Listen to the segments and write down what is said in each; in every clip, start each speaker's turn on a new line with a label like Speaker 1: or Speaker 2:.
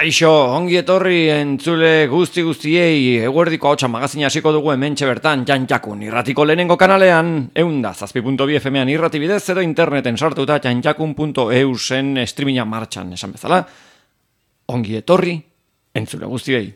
Speaker 1: Kaixo, ongi etorri entzule guztiei, eguerdiko hautsa magazina hasiko dugu hementxe bertan Jantjakun irratiko lehenengo kanalean, 107.2 FM-an irrati bidez edo interneten sartuta jantjakun.eusen streaminga martxan, esan bezala. Ongi etorri entzule guztiei.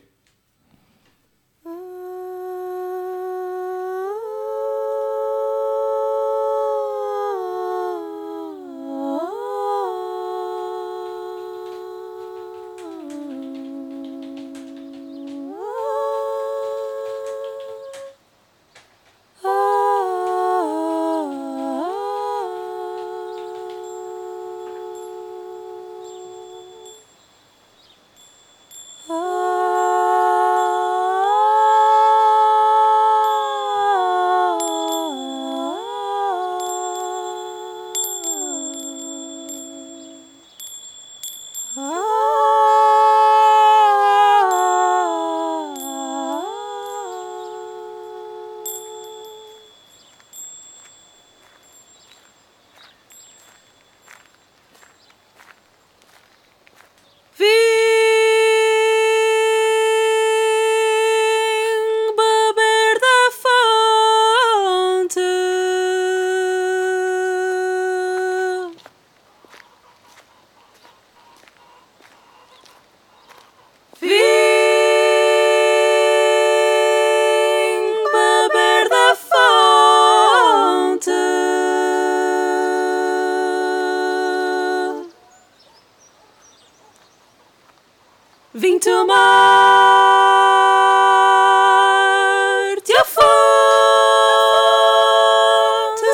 Speaker 2: Vim tomar-te a fonte.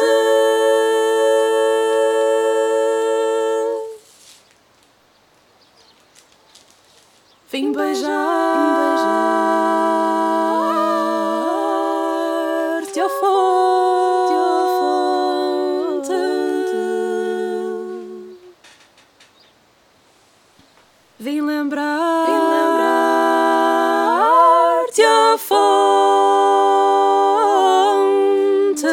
Speaker 2: Vim beijar-te a fonte. Vim lembrar-te a fonte.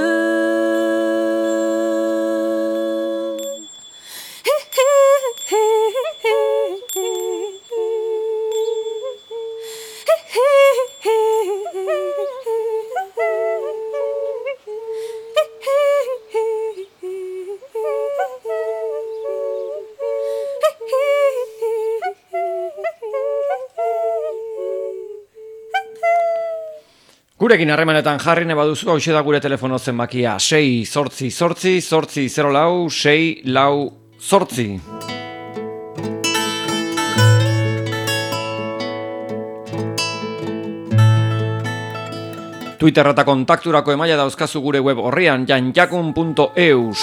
Speaker 1: Gurekin harremanetan jarri nahi baduzu, hauxe da gure telefono zenbakia 6-8-8-8-6-4. Twitter eta kontakturako emaila dauzkazu gure web horrian jantjakun.eus.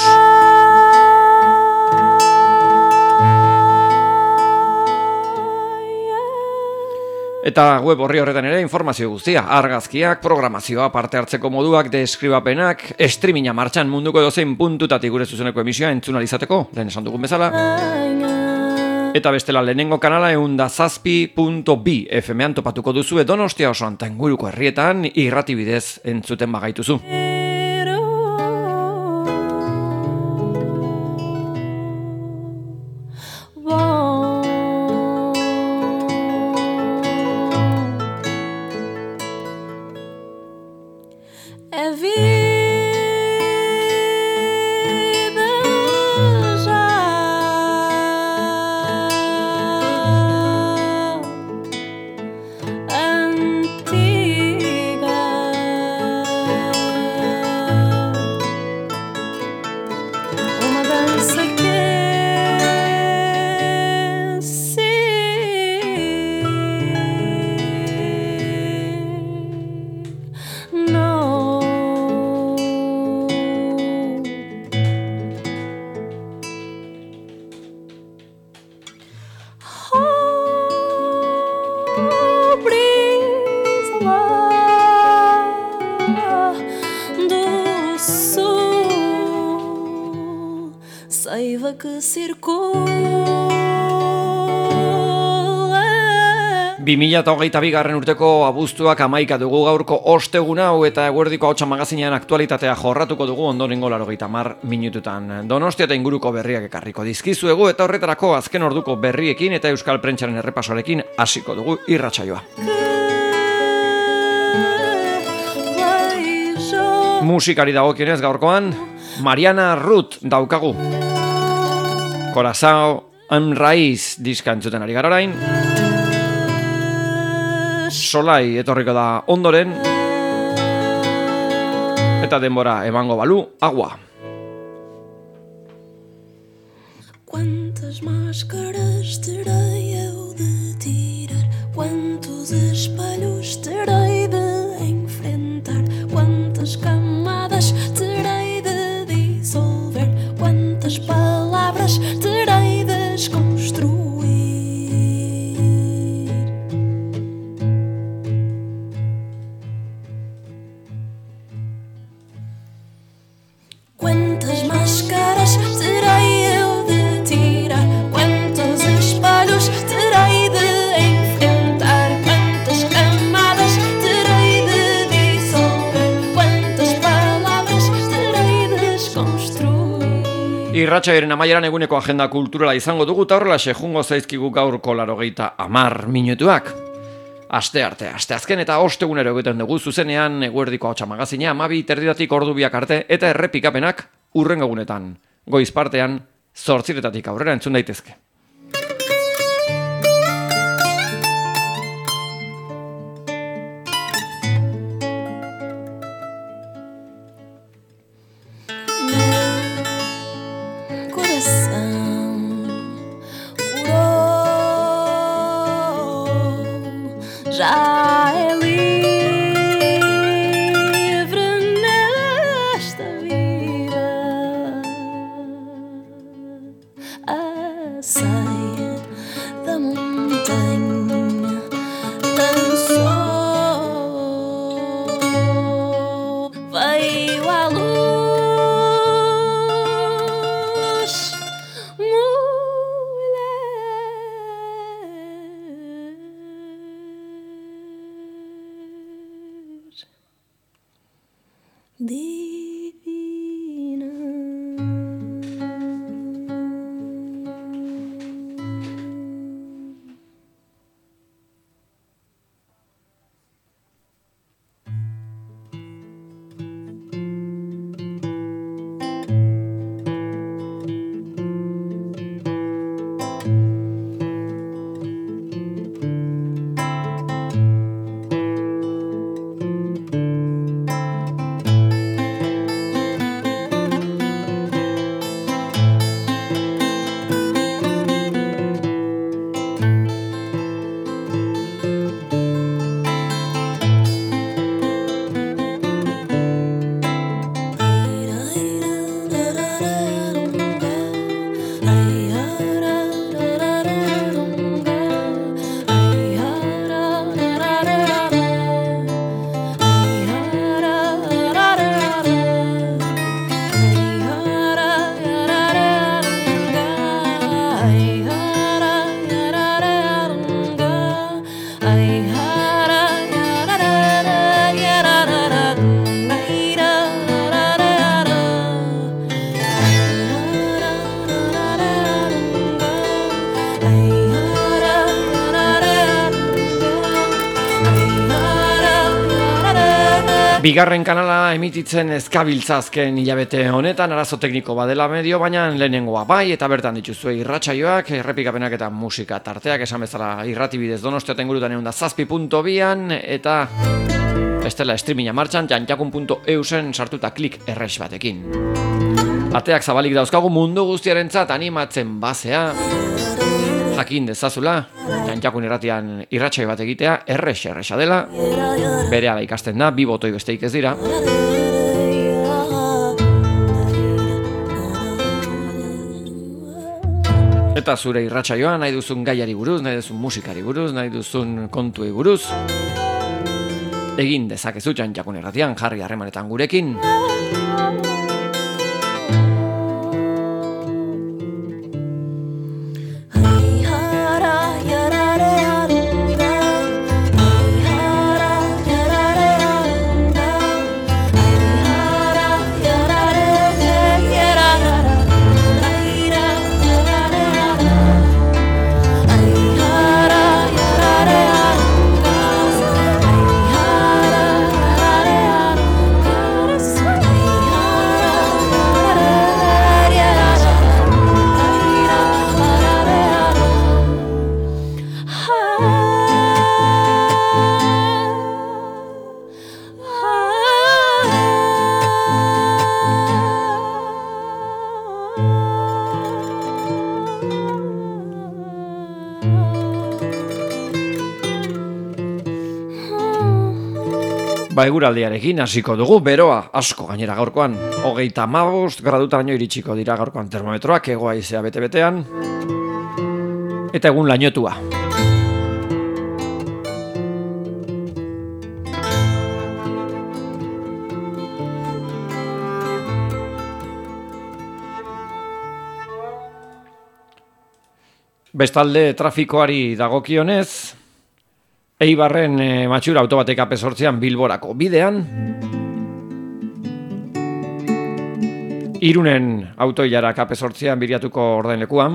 Speaker 1: Eta web horri horretan ere informazio guztia, argazkiak, programazioa, parte hartzeko moduak, deskribapenak, streaminga martxan munduko edozein puntutatik gure zuzeneko emisioa entzun izateko, lehen esan dugun bezala. Eta bestela lehenengo kanala 107.2 FM-an topatuko duzu Donostia osoan eta inguruko herrietan irrati bidez entzuten bagaituzu.
Speaker 2: Saiba que circula
Speaker 1: 2022 urteko abuztuak 11 dugu gaurko ostegun hau eta eguerdiko hautsa magazinean aktualitatea jorratuko dugu ondorengo 80 minututan. Donostia eta inguruko berriak ekarriko dizkizuegu eta horretarako azken orduko berriekin eta euskal prentsaren errepasoarekin hasiko dugu irratsaioa. Musikari dagokionez gaurkoan Mariana Ruth daukagu. Corazao en Raiz diska entzuten ari gara orain. Solai etorriko da ondoren. Eta denbora emango balu, agua.
Speaker 2: Quantas máscaras terei eu de tirar? Quantos espelhos terei de enfrentar? Quantas camadas terei de dissolver? Quantas palavras terei de desconstruir? Quantas máscaras terei eu de tirar? Quantos espelhos terei de enfrentar? Quantas camadas terei de dissolver? Quantas palavras terei de desconstruir?
Speaker 1: Irratsaioaren amaieran eguneko agenda kulturala izango dugu eta horrelaxe jungo zaizkigu gaurko 80 minutuak. Asteazken eta ostegunero egiten dugu zuzenean eguerdiko hautsa magazina 12:00 ordu biak arte eta errepikapenak hurrengo egunetan. Goiz partean 8:00 aurrera entzun daitezke.
Speaker 2: Já é livre nesta vida. A ceia da montanha dançou, veio à luz, divina.
Speaker 1: Bigarren kanala emititzen ezkabiltza azken hilabete honetan, arazo tekniko badela medio, baina lehenengoa bai, eta bertan dituzue irratsaioak, errepikapenak eta musika tarteak, esan bezala irratibidez Donostia eta ingurutan 107.2an, eta bestela streaminga martxan, janjakun.eusen sartuta klik erres batekin. Ateak zabalik dauzkagu mundu guztiarentzat animatzen basea, jakin dezazula, Janjakun irratian irratsaio bat egitea erresa dela, berehala ikasten da, 2 botoi besteik ez dira. Eta zure irratsaioa nahi duzun gaiari buruz, nahi duzun musikari buruz, nahi duzun kontuei buruz, egin dezakezu Janjakun irratian jarri harremanetan gurekin. eguraldiarekin hasiko dugu, beroa asko gainera gaurkoan. 35 gradutaraino iritsiko dira gaurkoan termometroak, hego haizea bete-betean. Eta egun lainotua. Bestalde trafikoari dagokionez, Eibarren matxura autobatek AP8an Bilborako bidean, Irunen autoilarak AP8an Biriatuko ordainlekuan,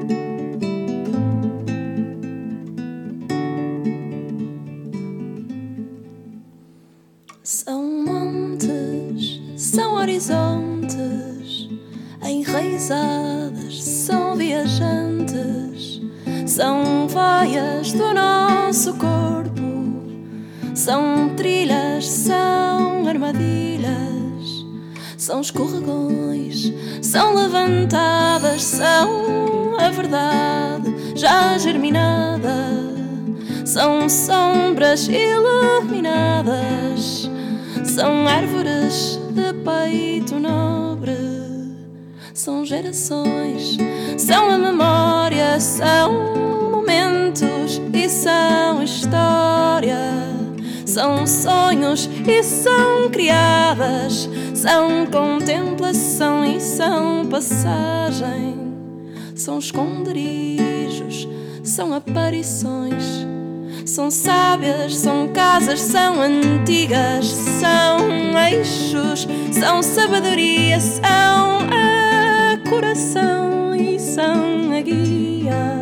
Speaker 2: São montes, são horizontes, enraizadas, são viajantes, são vaias do nosso corpo, são trilhas, são armadilhas, são escorregões, são levantadas, são a verdade já germinada, são sombras iluminadas, são árvores de peito nobre, são gerações, são a memória, são momentos e são história, são sonhos e são criadas, são contemplação e são passagem, são esconderijos, são aparições, são sábias, são casas, são antigas, são eixos, são sabedoria, são a coração e são a guia.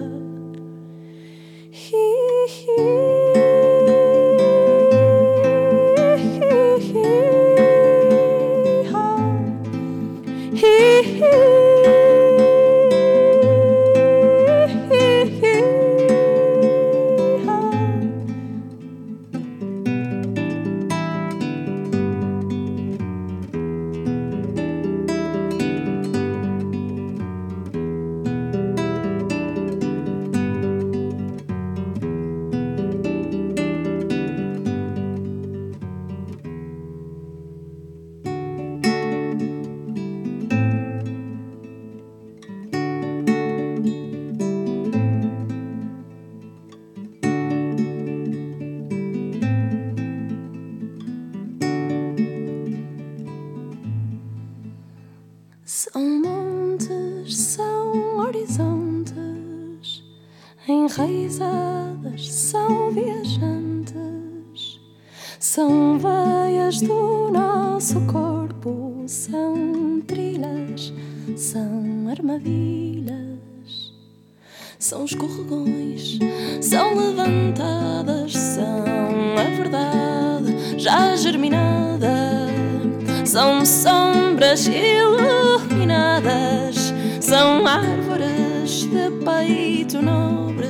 Speaker 2: São montes, são horizontes, enraizadas, são viajantes, são veias do nosso corpo, são trilhas, são armadilhas, são escorregões, são levantadas, são a verdade já germinada, são sombras iluminadas, são árvores de peito nobre,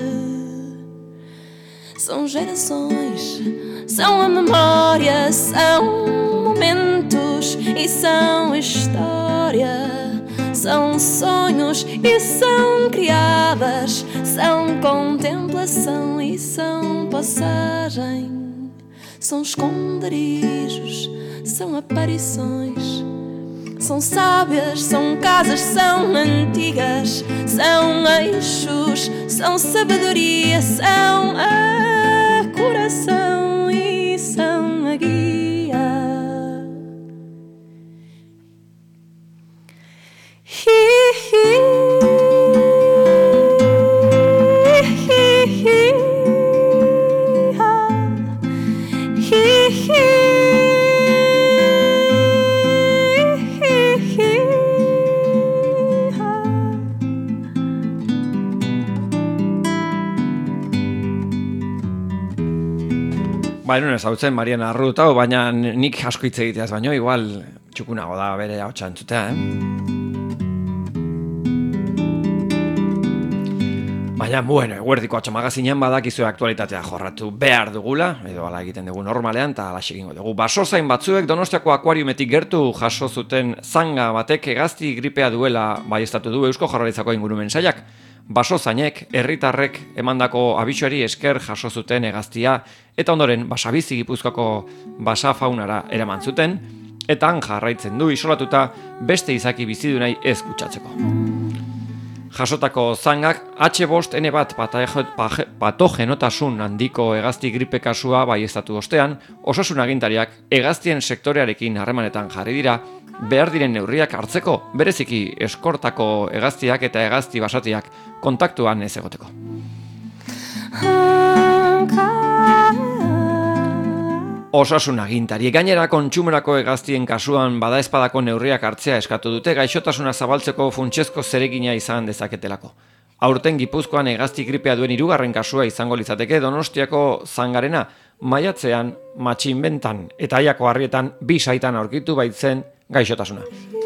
Speaker 2: são gerações, são a memória, são momentos e são história, são sonhos e são criadas, são contemplação e são passagem, são esconderijos, são aparições, são sábias, são casas, são antigas, são eixos, são sabedoria, são a coração e são a guia.
Speaker 1: Baina ezautzen Mariana Arrutau, baina nik asko hitz egiteaz baino, igual txukunago da bere ahotsa entzutea, Baina Baina, bueno, eguerdiko atxamagazinean badakizue aktualitatea jorratu behar dugula, edo ala egiten dugu normalean, eta ala egingo dugu. Basozain batzuek Donostiako akuariumetik gertu jaso zuten zanga batek hegazti gripea duela baieztatu du Eusko Jaurlaritzako ingurumen sailak. Basozainek, herritarrek emandako abisuari esker jaso zuten hegaztia, eta ondoren Basabizi Gipuzkoako basa faunara eraman zuten, eta han jarraitzen du isolatuta beste izaki bizidunai ez kutsatzeko. Jasotako zangak H5N1 patogenotasun handiko hegazti gripe kasua baieztatu ostean, osasun agintariak hegaztien sektorearekin harremanetan jarri dira, behar diren neurriak hartzeko, bereziki eskortako hegaztiak eta hegazti basatiak kontaktuan ez egoteko. Osasun agintari gainera kontsumerako hegaztien kasuan badaezpadako neurriak hartzea eskatu dute gaixotasuna zabaltzeko funtsezko zeregina izan dezaketelako. Aurten Gipuzkoan hegazti gripea duen 3. kasua izango litzateke Donostiako zangarena, maiatzean Matxinbentan eta Aiako Harrietan 2 saitan aurkitu baitzen gaixotasuna.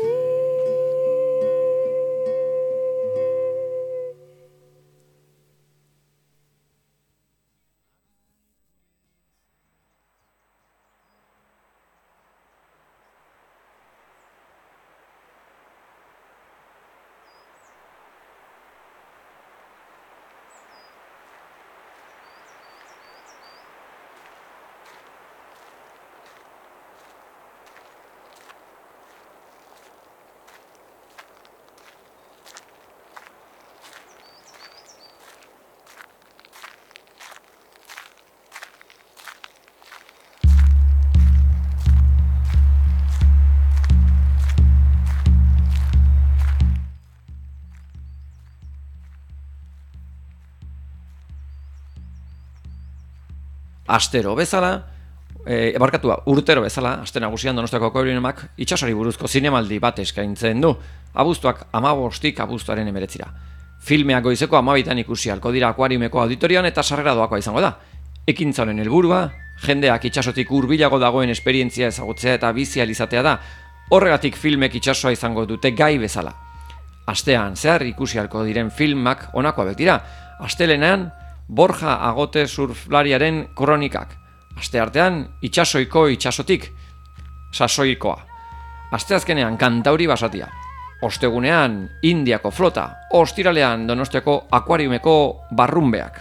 Speaker 1: Urtero bezala, aste nagusian Donostiako akuariumak itsasari buruzko zinemaldi bat eskaintzen du, abuztuak 15tik abuztuaren 19. Filmeak goizeko 12tan ikusi ahalko dira akuariumeko auditorian eta sarrera doakoa izango da. Ekintza honen helburua, jendeak itsasotik hurbilago dagoen esperientzia ezagutzea eta bizi ahal izatea da, horregatik filmek itsasoa izango dute gai bezala. Astean zehar ikusi ahalko diren filmak honakoak dira, astelenean Borja Agote surflariaren kronikak. Asteartean itsasoiko itsasotik, sasoikoa. Asteazkenean Kantauri basatia. Ostegunean Indiako flota. Ostiralean Donostiako akuariumeko barrunbeak.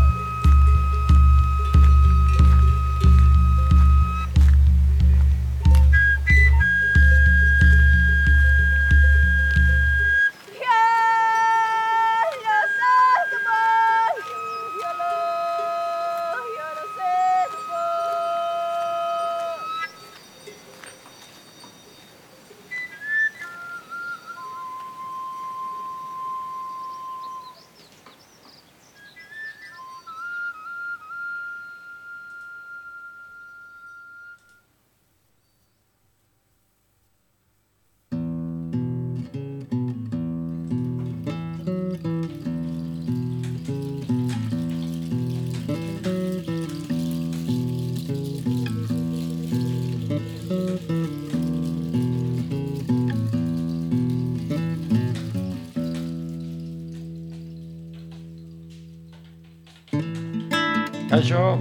Speaker 1: Kaixo.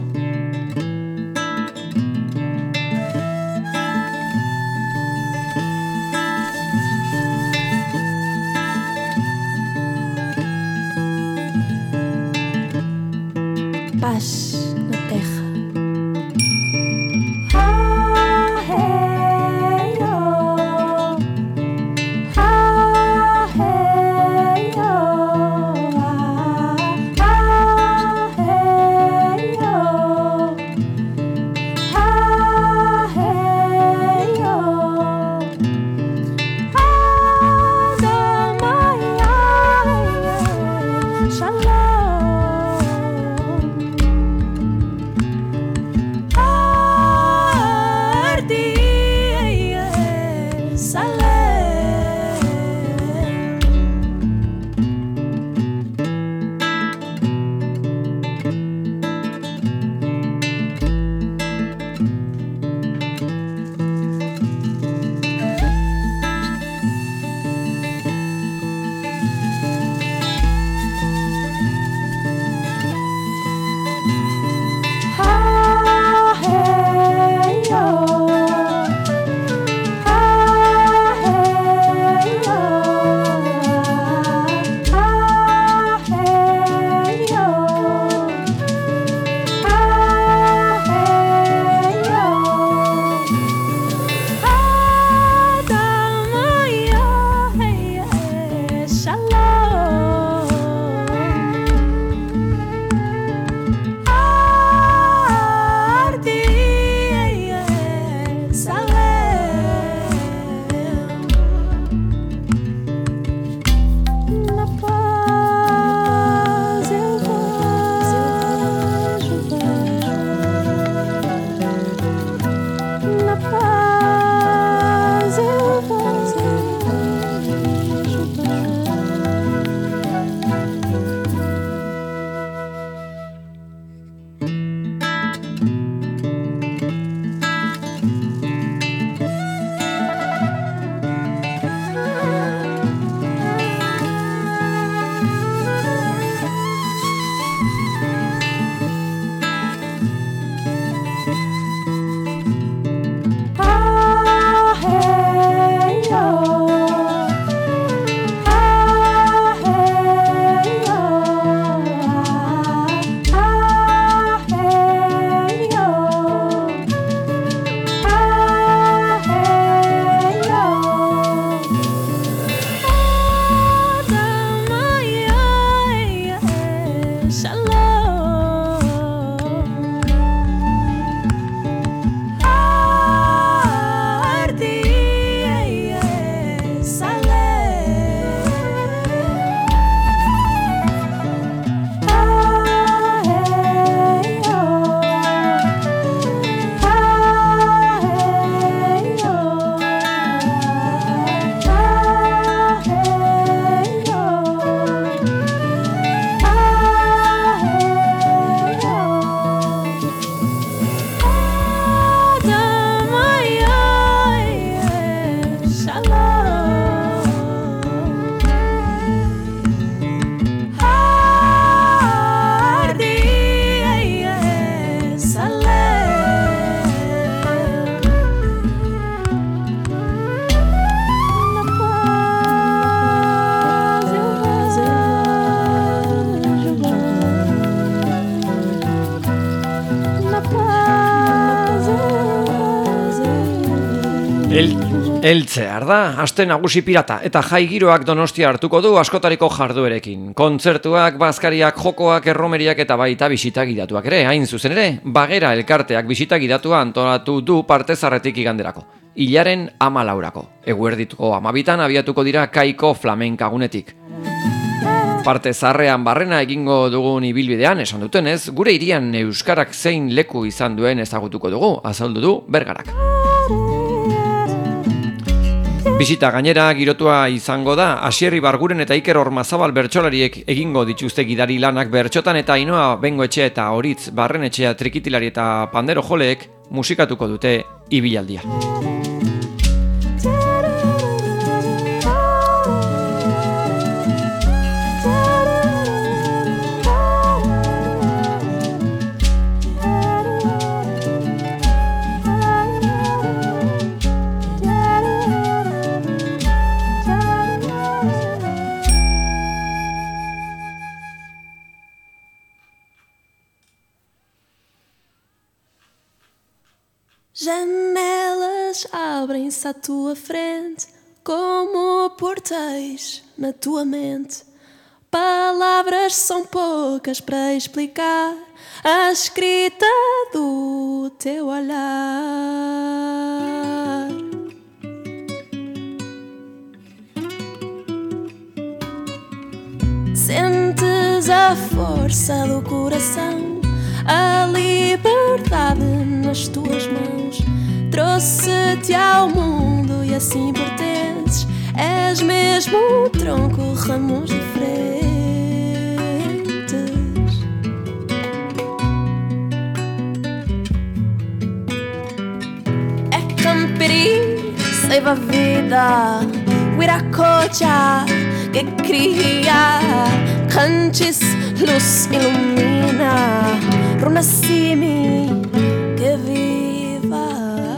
Speaker 2: Paz no teja.
Speaker 1: Heltzear da, aste nagusi pirata eta jai giroak Donostia hartuko du askotariko jarduerekin. Kontzertuak, bazkariak, jokoak, erromeriak eta baita bisita gidatuak ere. Hain zuzen ere, Bagera elkarteak bisita gidatua antolatu du Partezarretik iganderako. Hilaren 14. Eguerdiko 12 abiatuko dira Kaiko flamenkagunetik. Partezarrean barrena egingo dugun ibilbidean, esan dutenez, gure hirian euskarak zein leku izan duen ezagutuko dugu, azaldu du Bergarak. Bisita gainera girotua izango da, Asier Ibarguren eta Iker Ormazabal bertsolariek egingo dituzte gidari lanak bertxotan eta Ainhoa Bengoetxea eta Horitz Barrenetxea trikitilari eta pandero joleek musikatuko dute ibilaldia.
Speaker 2: Janelas abrem-se à tua frente, como portais na tua mente. Palavras são poucas para explicar a escrita do teu olhar. Sentes a força do coração, a liberdade nas tuas mãos. Trouxe-te ao mundo e assim pertences. És mesmo um tronco, ramos diferentes. É Campiri, seiva a vida, Wiracocha, que cria, Cantis, luz ilumina, Runasimi, que viva.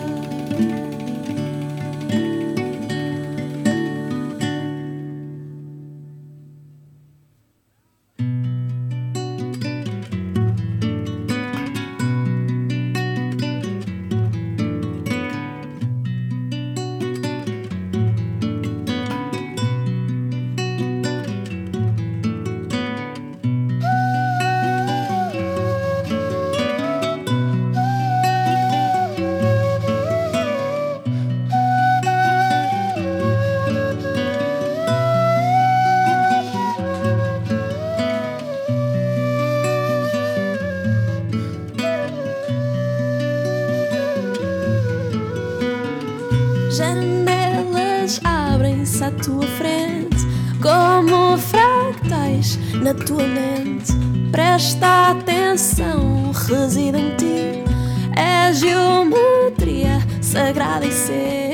Speaker 2: Janelas abrem-se à tua frente, como fractais na tua mente. Presta atenção, reside em ti, é geometria sagrada e sente.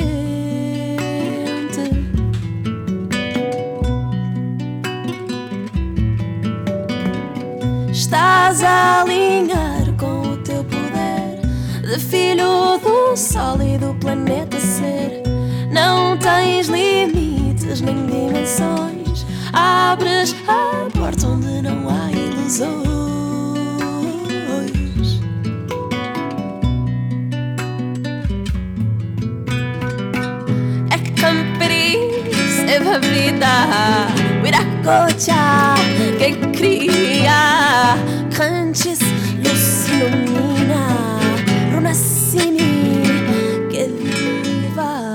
Speaker 2: Estás a alinhar com o teu poder de filho do sol e do planeta ser. Não tens limites nem dimensões, abres a porta onde não há ilusões. É Campiri, seiva a vida, Wiracocha, que cria, Cantis, luz ilumina, Runasini, que viva.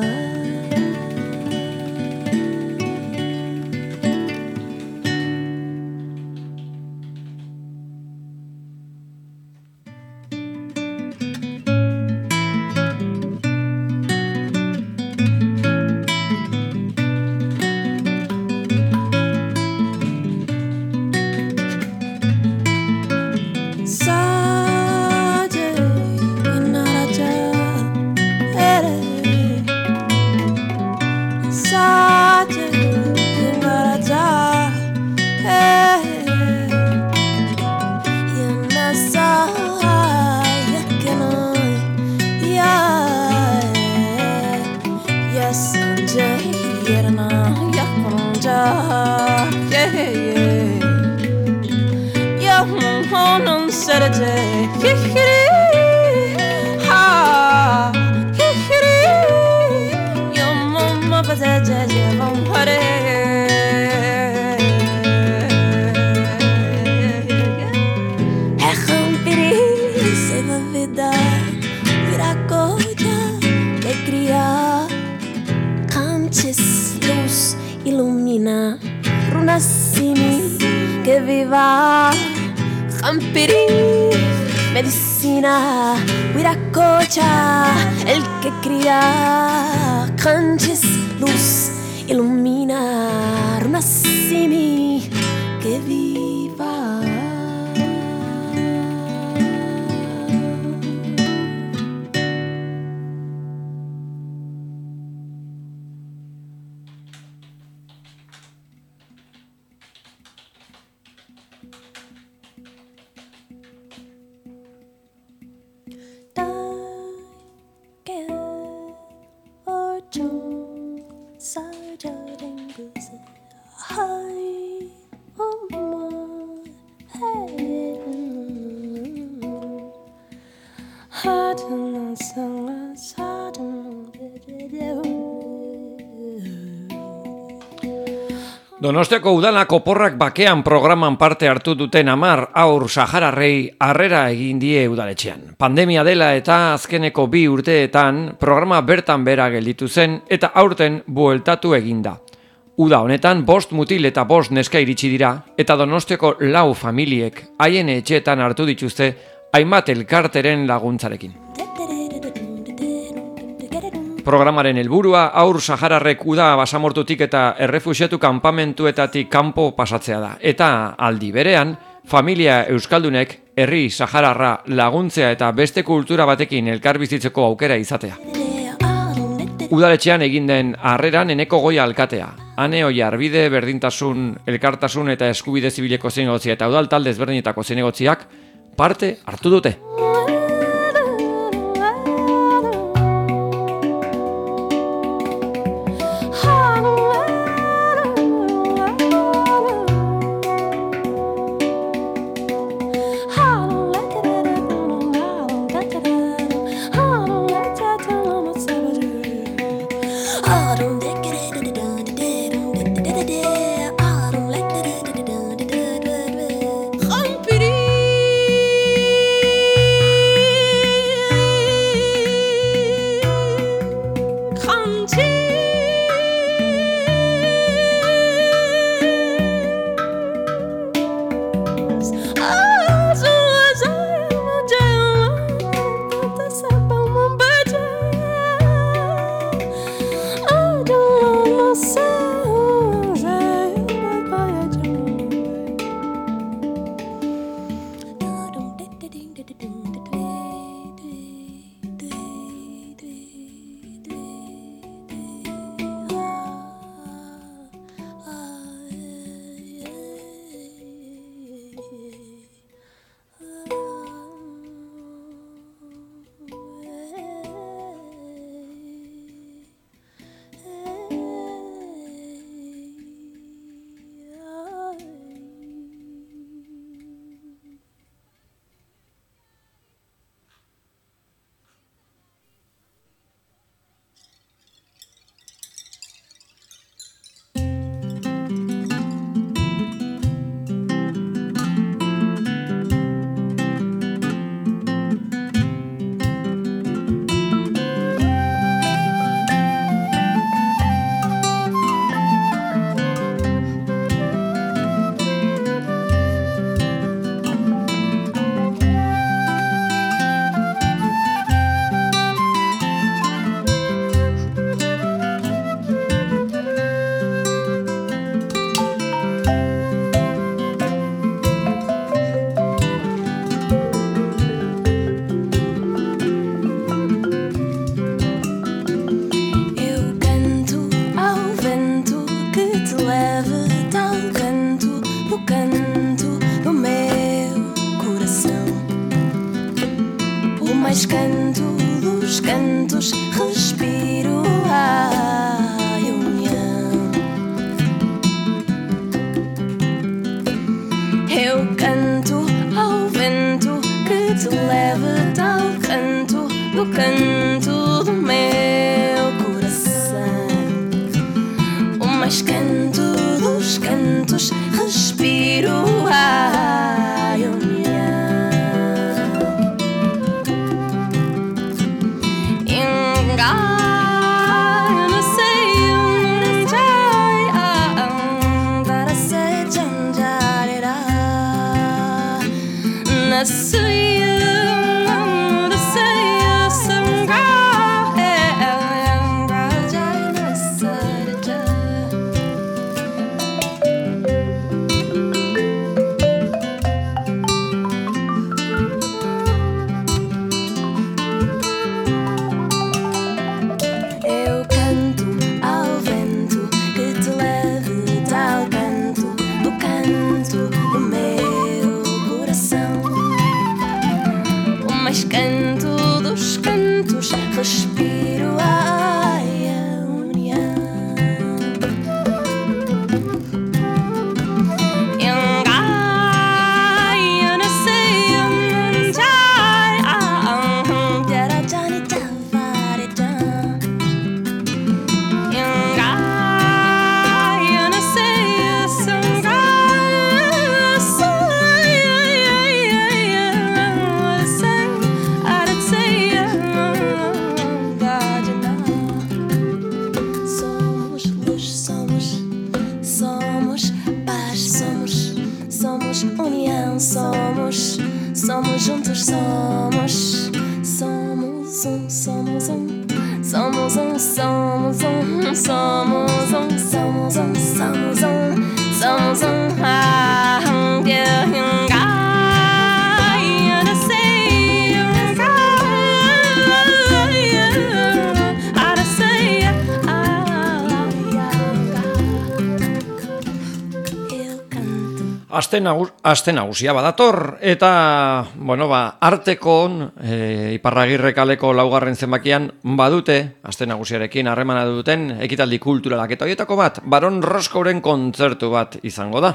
Speaker 2: You're Ilumina, runasimi que viva, jampiri, medicina, huiracocha, el que cría, canches, luz, ilumina, runasimi que viva.
Speaker 1: Donostiako udalak oporrak bakean programan parte hartu duten 10 haur sahararrei harrera egin die udaletxean. Pandemia dela eta azkeneko 2 urteetan programa bertan bera gelditu zen eta aurten bueltatu eginda. Uda honetan 5 mutil eta 5 neska iritsi dira eta Donostiako 4 familiek haien etxeetan hartu dituzte hainbat elkarteren laguntzarekin. Programaren helburua haur sahararrek uda basamortutik eta errefuxiatu kanpamentuetatik kanpo pasatzea da. Eta aldi berean, familia euskaldunek herri sahararra laguntzea eta beste kultura batekin elkarbizitzeko aukera izatea. Udaletxean egin den harreran Eneko Goia alkatea, Ane Oiarbide berdintasun, elkartasun eta eskubide zibileko zinegotzia eta udal talde ezberdinetako zinegotziak parte hartu dute.
Speaker 2: mais canto dos cantos, respiro a união. Eu canto ao vento que te leva tal canto do meu coração. cantos, respiro a união. Respiro a união. Somos juntos, somos um, somos um, somos um, somos um, somos um, somos um, somos um, somos um,
Speaker 1: Aste nagusia badator, eta, Artekon, Iparragirre kaleko laugarren zenbakian badute, aste nagusiarekin harremana duten ekitaldi kulturalak, eta horietako bat, Baron Roscouren kontzertu bat izango da.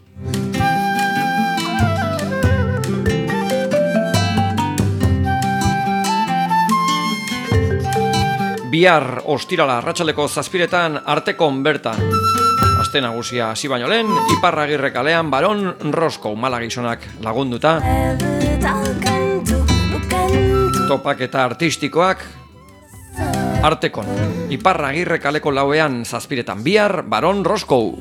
Speaker 1: Bihar ostirala arratsaldeko 7:00 Artekon bertan. Aste nagusia hasi baino lehen, Iparragirre kalean Baron Roscou malagizonak lagunduta. Topaketa artistikoak Artekon. Iparragirre kaleko 7:00 bihar Baron Roscou.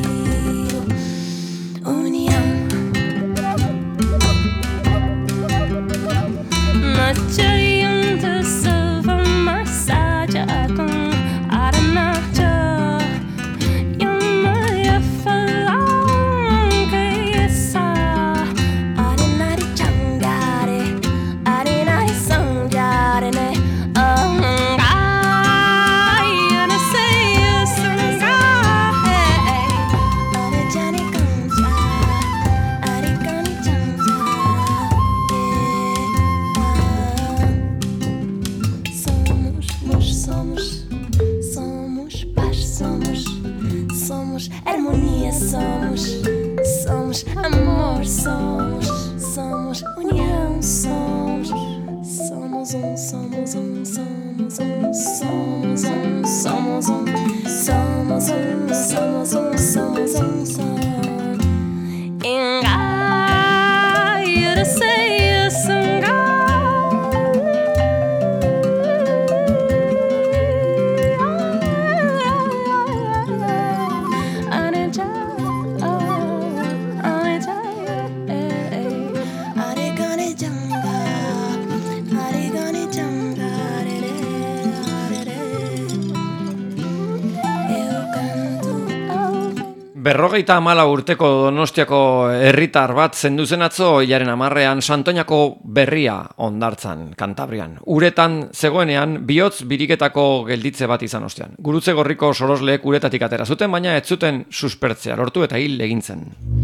Speaker 1: Berrogeita 4 urteko Donostiako herritar bat zendu zen atzo hilaren 10 Santoñako berria hondartzan, Kantabrian. Uretan zegoenean bihotz biriketako gelditze bat izan ostean. Gurutze gorriko sorosleek uretatik atera zuten, baina ez zuten suspertzea lortu eta hil egin zen.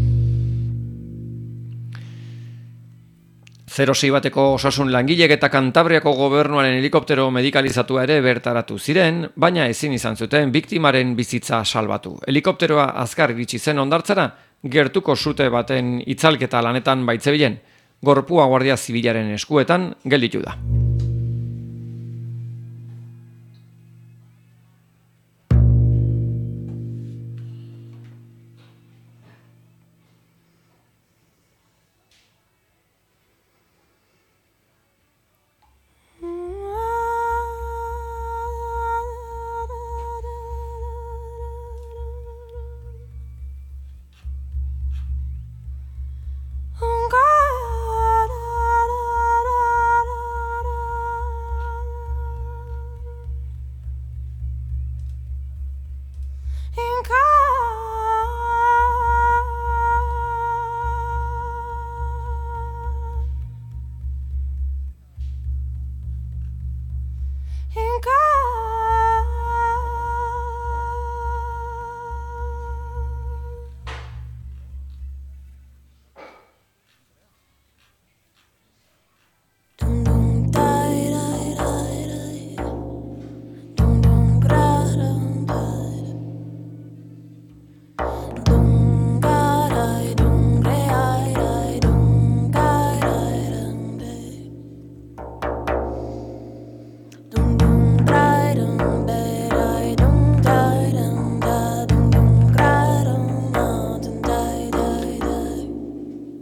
Speaker 1: 06 bateko osasun langilek eta Kantabriako gobernuaren helikoptero medikalizatua ere bertaratu ziren, baina ezin izan zuten biktimaren bizitza salbatu. Helikopteroa azkar iritsi zen hondartzara, gertuko sute baten itzalketa lanetan baitzebilen, gorpua Guardia Zibilaren eskuetan gelditu da.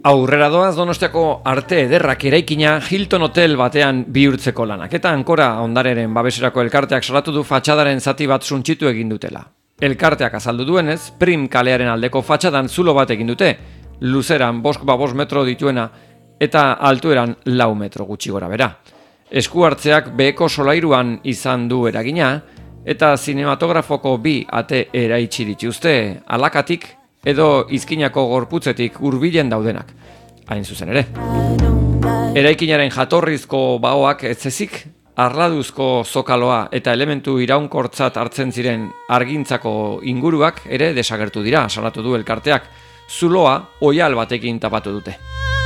Speaker 1: Aurrera doaz Donostiako arte ederrak eraikina Hilton Hotel batean bihurtzeko lanak. Eta Ankora ondareren babeserako elkarteak salatu du fatxadaren zati bat suntsitu egin dutela. Elkarteak azaldu duenez, Prim kalearen aldeko fatxadan zulo bat egin dute, luzeran 5 metro dituena eta altueran 4 metro gutxi gora bera. Esku hartzeak beheko solairuan izan du eragina, eta zinematografoko 2 ate eraitsi dituzte, alakatik edo izkinako gorputzetik hurbilen daudenak, hain zuzen ere. Eraikinaren jatorrizko baoak ez ezik, arladuzko zokaloa eta elementu iraunkortzat hartzen ziren argintzako inguruak ere desagertu dira, salatu du elkarteak, zuloa oihal batekin tapatu dute.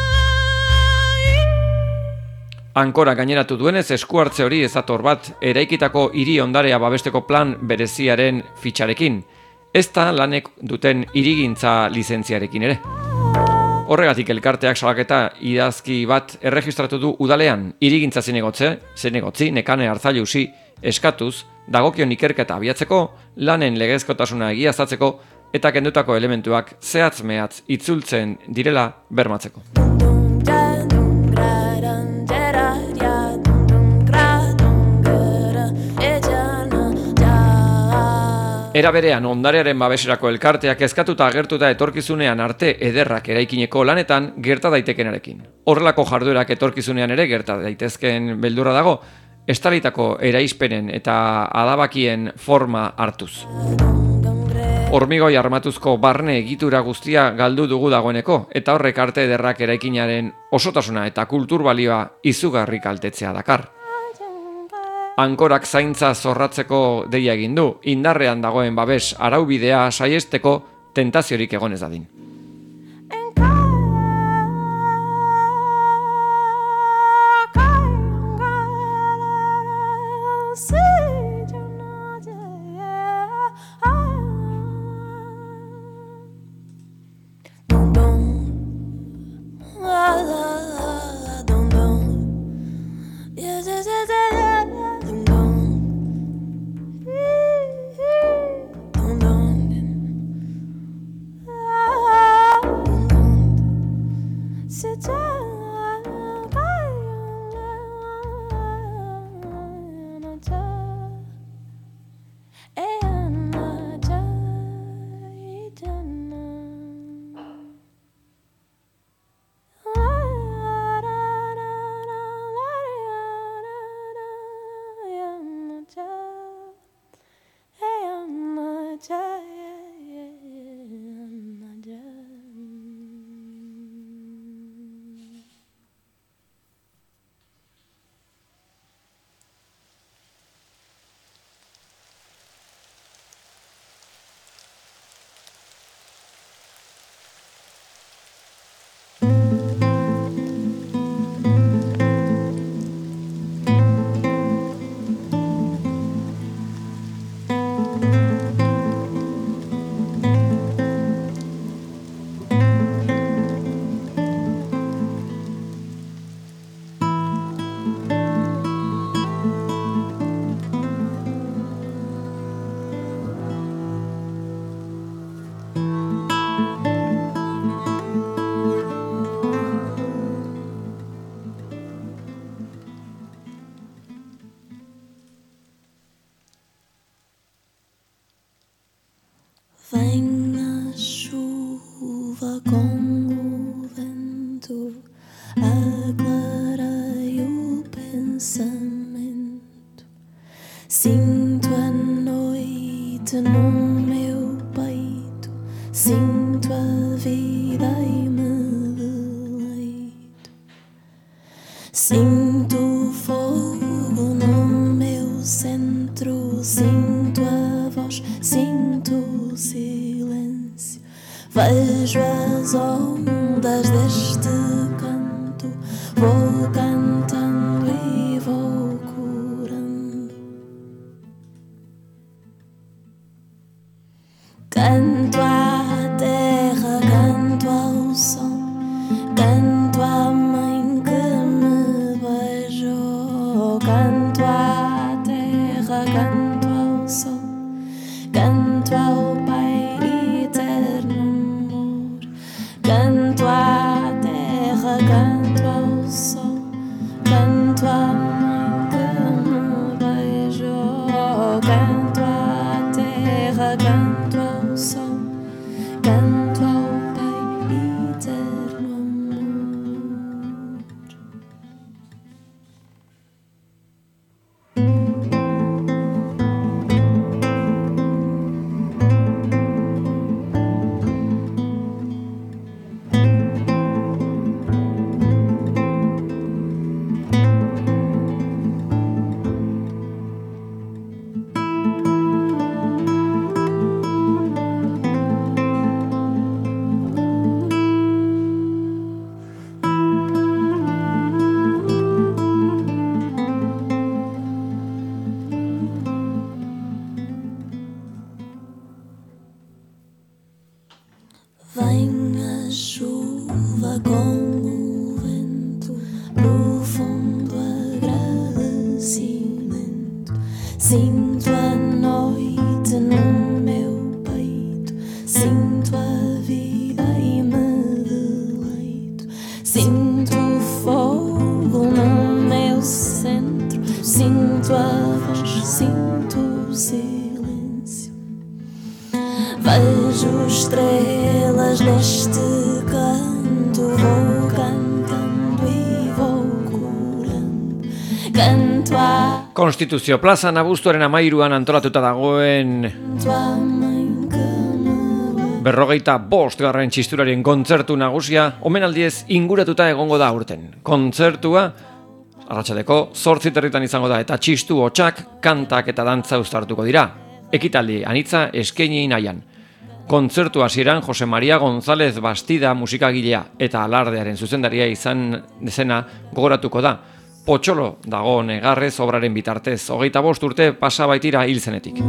Speaker 1: Ankora gaineratu duenez esku hartze hori ezator bat eraikitako hiri ondarea babesteko plan bereziaren fitxarekin, ez da lanek duten hirigintza lizentziarekin ere. Horregatik elkarteak salaketa idazki bat erregistratu du udalean, hirigintza zinegotzi, nekane hartzailusi eskatuz, dagokion ikerketa abiatzeko, lanen legezkotasuna egiaztatzeko eta kendutako elementuak zehatz-mehatz itzultzen direla bermatzeko. Era berean, ondarearen babeserako elkarteak eskatuta agertuta etorkizunean arte ederrak eraikineko lanetan gerta daitekenarekin. Horrelako jarduerak etorkizunean ere gerta daitezkeen beldurra dago, estalitako eraizpenen eta adabakien forma hartuz. Hormigoi armatuzko barne egitura guztia galdu dugu dagoeneko, eta horrek arte ederrak eraikinaren osotasuna eta kultur balioa izugarri kaltetzea dakar. Ankorak zaintza zorratzeko deia egin du, indarrean dagoen babes araubidea saiesteko tentaziorik egon ez dadin.
Speaker 2: Vem a chuva com o vento, aclarei o pensamento. Sinto a noite no meu peito, sinto a vida e me deleito. Sinto o fogo no meu centro, sinto a voz, sinto o silêncio. Vejo as ondas deste canto, vou cantando e vou curando. Canto à terra, canto ao sol, canto à mãe que me beijou. Canto à terra, canto ao sol, canto ao Pai eterno amor. Canto à terra. canto ao Pai eterno amor. Vem a chuva com o vento, profundo agradecimento. Sinto a noite no meu peito, sinto a vida e me deleito. Sinto o fogo no meu centro, sinto a voz, sinto o silêncio. Vejo estrelas neste canto, vou cantando e vou curando. Canto a
Speaker 1: Konstituzio plazan abuztuaren 13an antolatuta dagoen
Speaker 2: mãe que me
Speaker 1: 45. txistularien kontzertu nagusia omenaldiez inguratuta egongo da aurten. Kontzertua arratsaldeko 8 izango da eta txistu hotsak, kantak eta dantza uztartuko dira. Ekitaldi anitza eskaini nahian. Kontzertu hasieran Jose Maria González Bastida musikagilea eta alardearen zuzendaria izan dezena gogoratuko da. Potxolo dago negarrez obraren bitartez, 25 urte pasa baitira hil zenetik.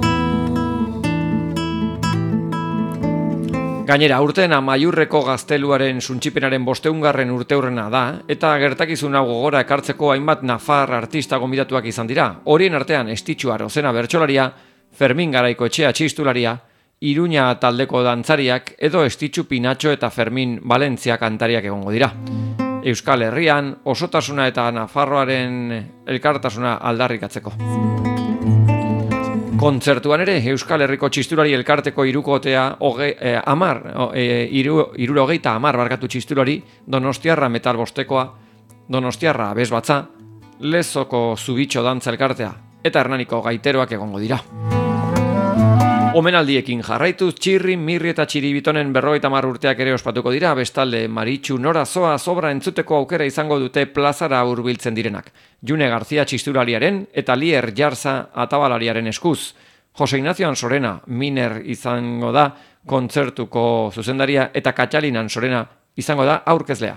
Speaker 1: Gainera, urten Amaiurreko gazteluaren suntsipenaren 500. urteurrena da, eta gertakizun hau gogora ekartzeko hainbat nafar artista gonbidatuak izan dira. Horien artean Estitxu Arozena bertsolaria, Fermin Garaiko etxea txistularia, Iruña taldeko dantzariak edo Estitxu Pinatxo eta Fermin Valentzia kantariak egongo dira. Euskal Herrian osotasuna eta Nafarroaren elkartasuna aldarrikatzeko. Kontzertuan ere Euskal Herriko txistulari elkarteko irukotea 70 txistulari, Donostiarra Metal Bostekoa, Donostiarra Abes Batza, Lezoko Zubitxo dantza elkartea eta Hernaniko gaiteroak egongo dira. Omenaldiekin jarraituz, Txirri, Mirri eta Txiribitonen 50 urteak ere ospatuko dira, bestalde Maritxu Nora Zoa obra entzuteko aukera izango dute plazara hurbiltzen direnak. June Garzia txistulariaren eta Lier Jarza atabalariaren eskuz. Jose Ignacio Ansorena Miner izango da kontzertuko zuzendaria eta Katxalin Ansorena izango da aurkezlea.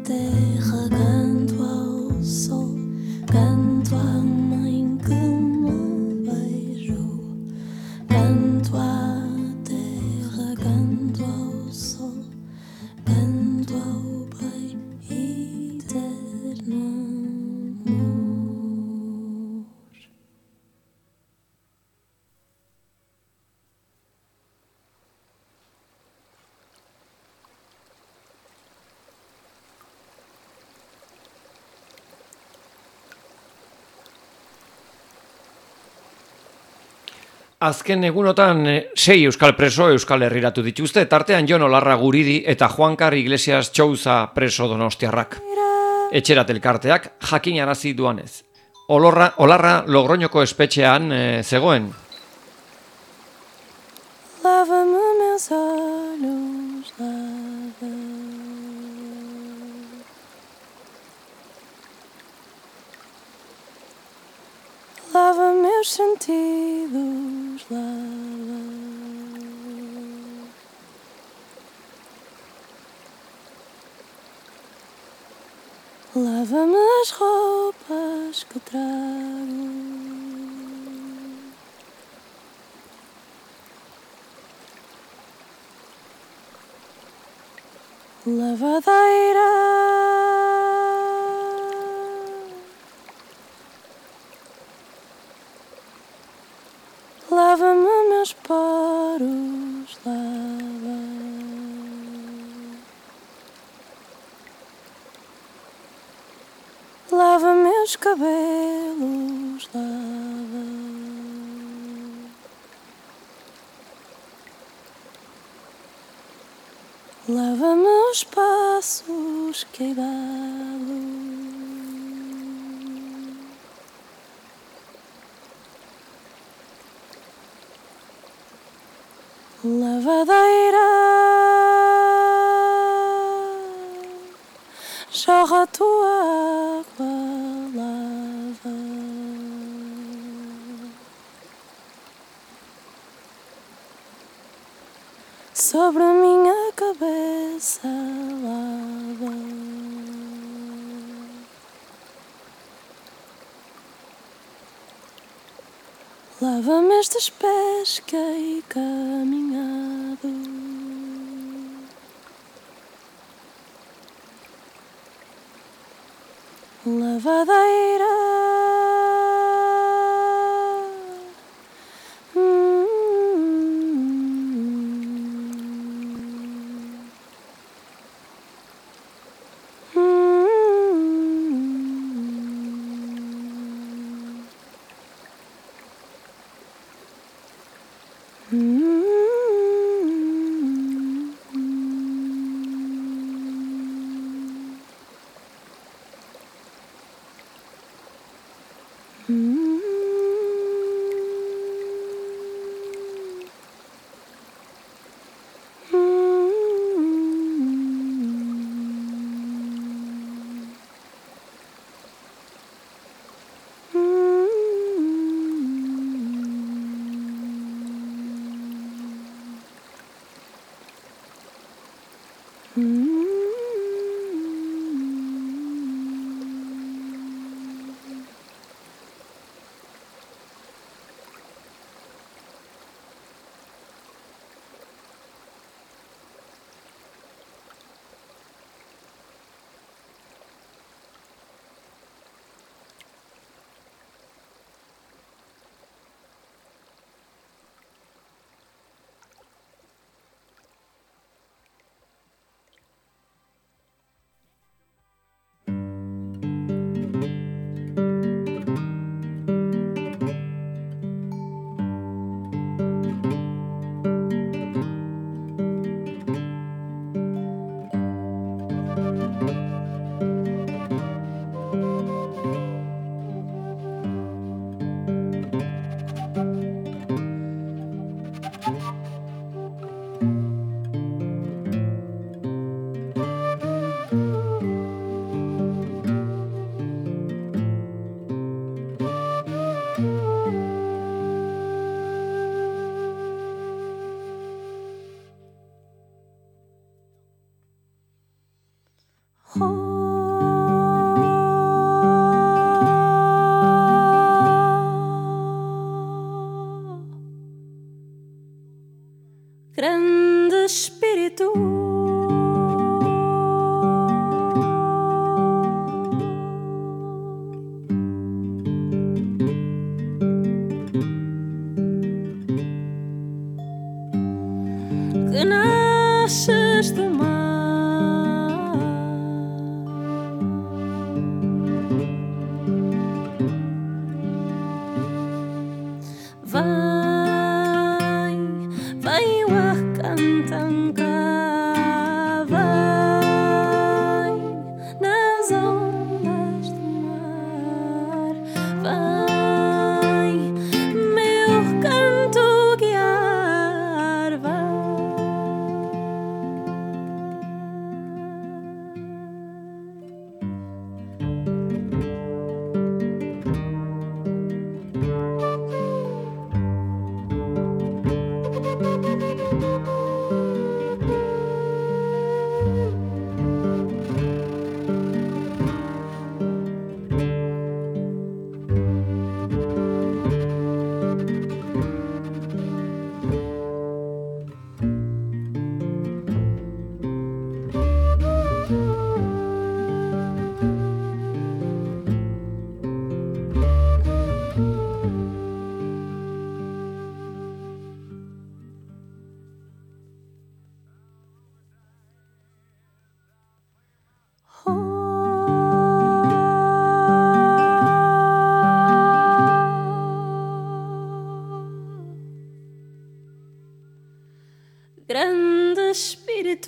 Speaker 2: terra, canto ao sol, canto à mãe que me beijou, canto à terra, canto ao sol, canto ao Pai eterno amor.
Speaker 1: Azken egunotan 6 euskal preso Euskal Herriratu dituzte, tartean Jon Olarra Guridi eta Juankar Iglesias Txouza preso donostiarrak. Etxerat elkarteak jakinarazi duanez. Olarra Logroñoko espetxean zegoen.
Speaker 2: Lava-me meus olhos, lava. Lava meus sentidos, lava. Lava-me as roupas que trago. Lavadeira, lava-me meus poros, lava. Lava meus cabelos, lava. Lava-me os passos que hei dado. Lavadeira, jorra a tua água, lava. Sobre a minha cabeça, lava. Lava-me estes pés que hei caminhado. Lavadeira, oh. grande espírito. Que nasces do mar. Vai o cantanca, vai nas ondas do mar, vai meu canto guiar, vai. Grande espírito.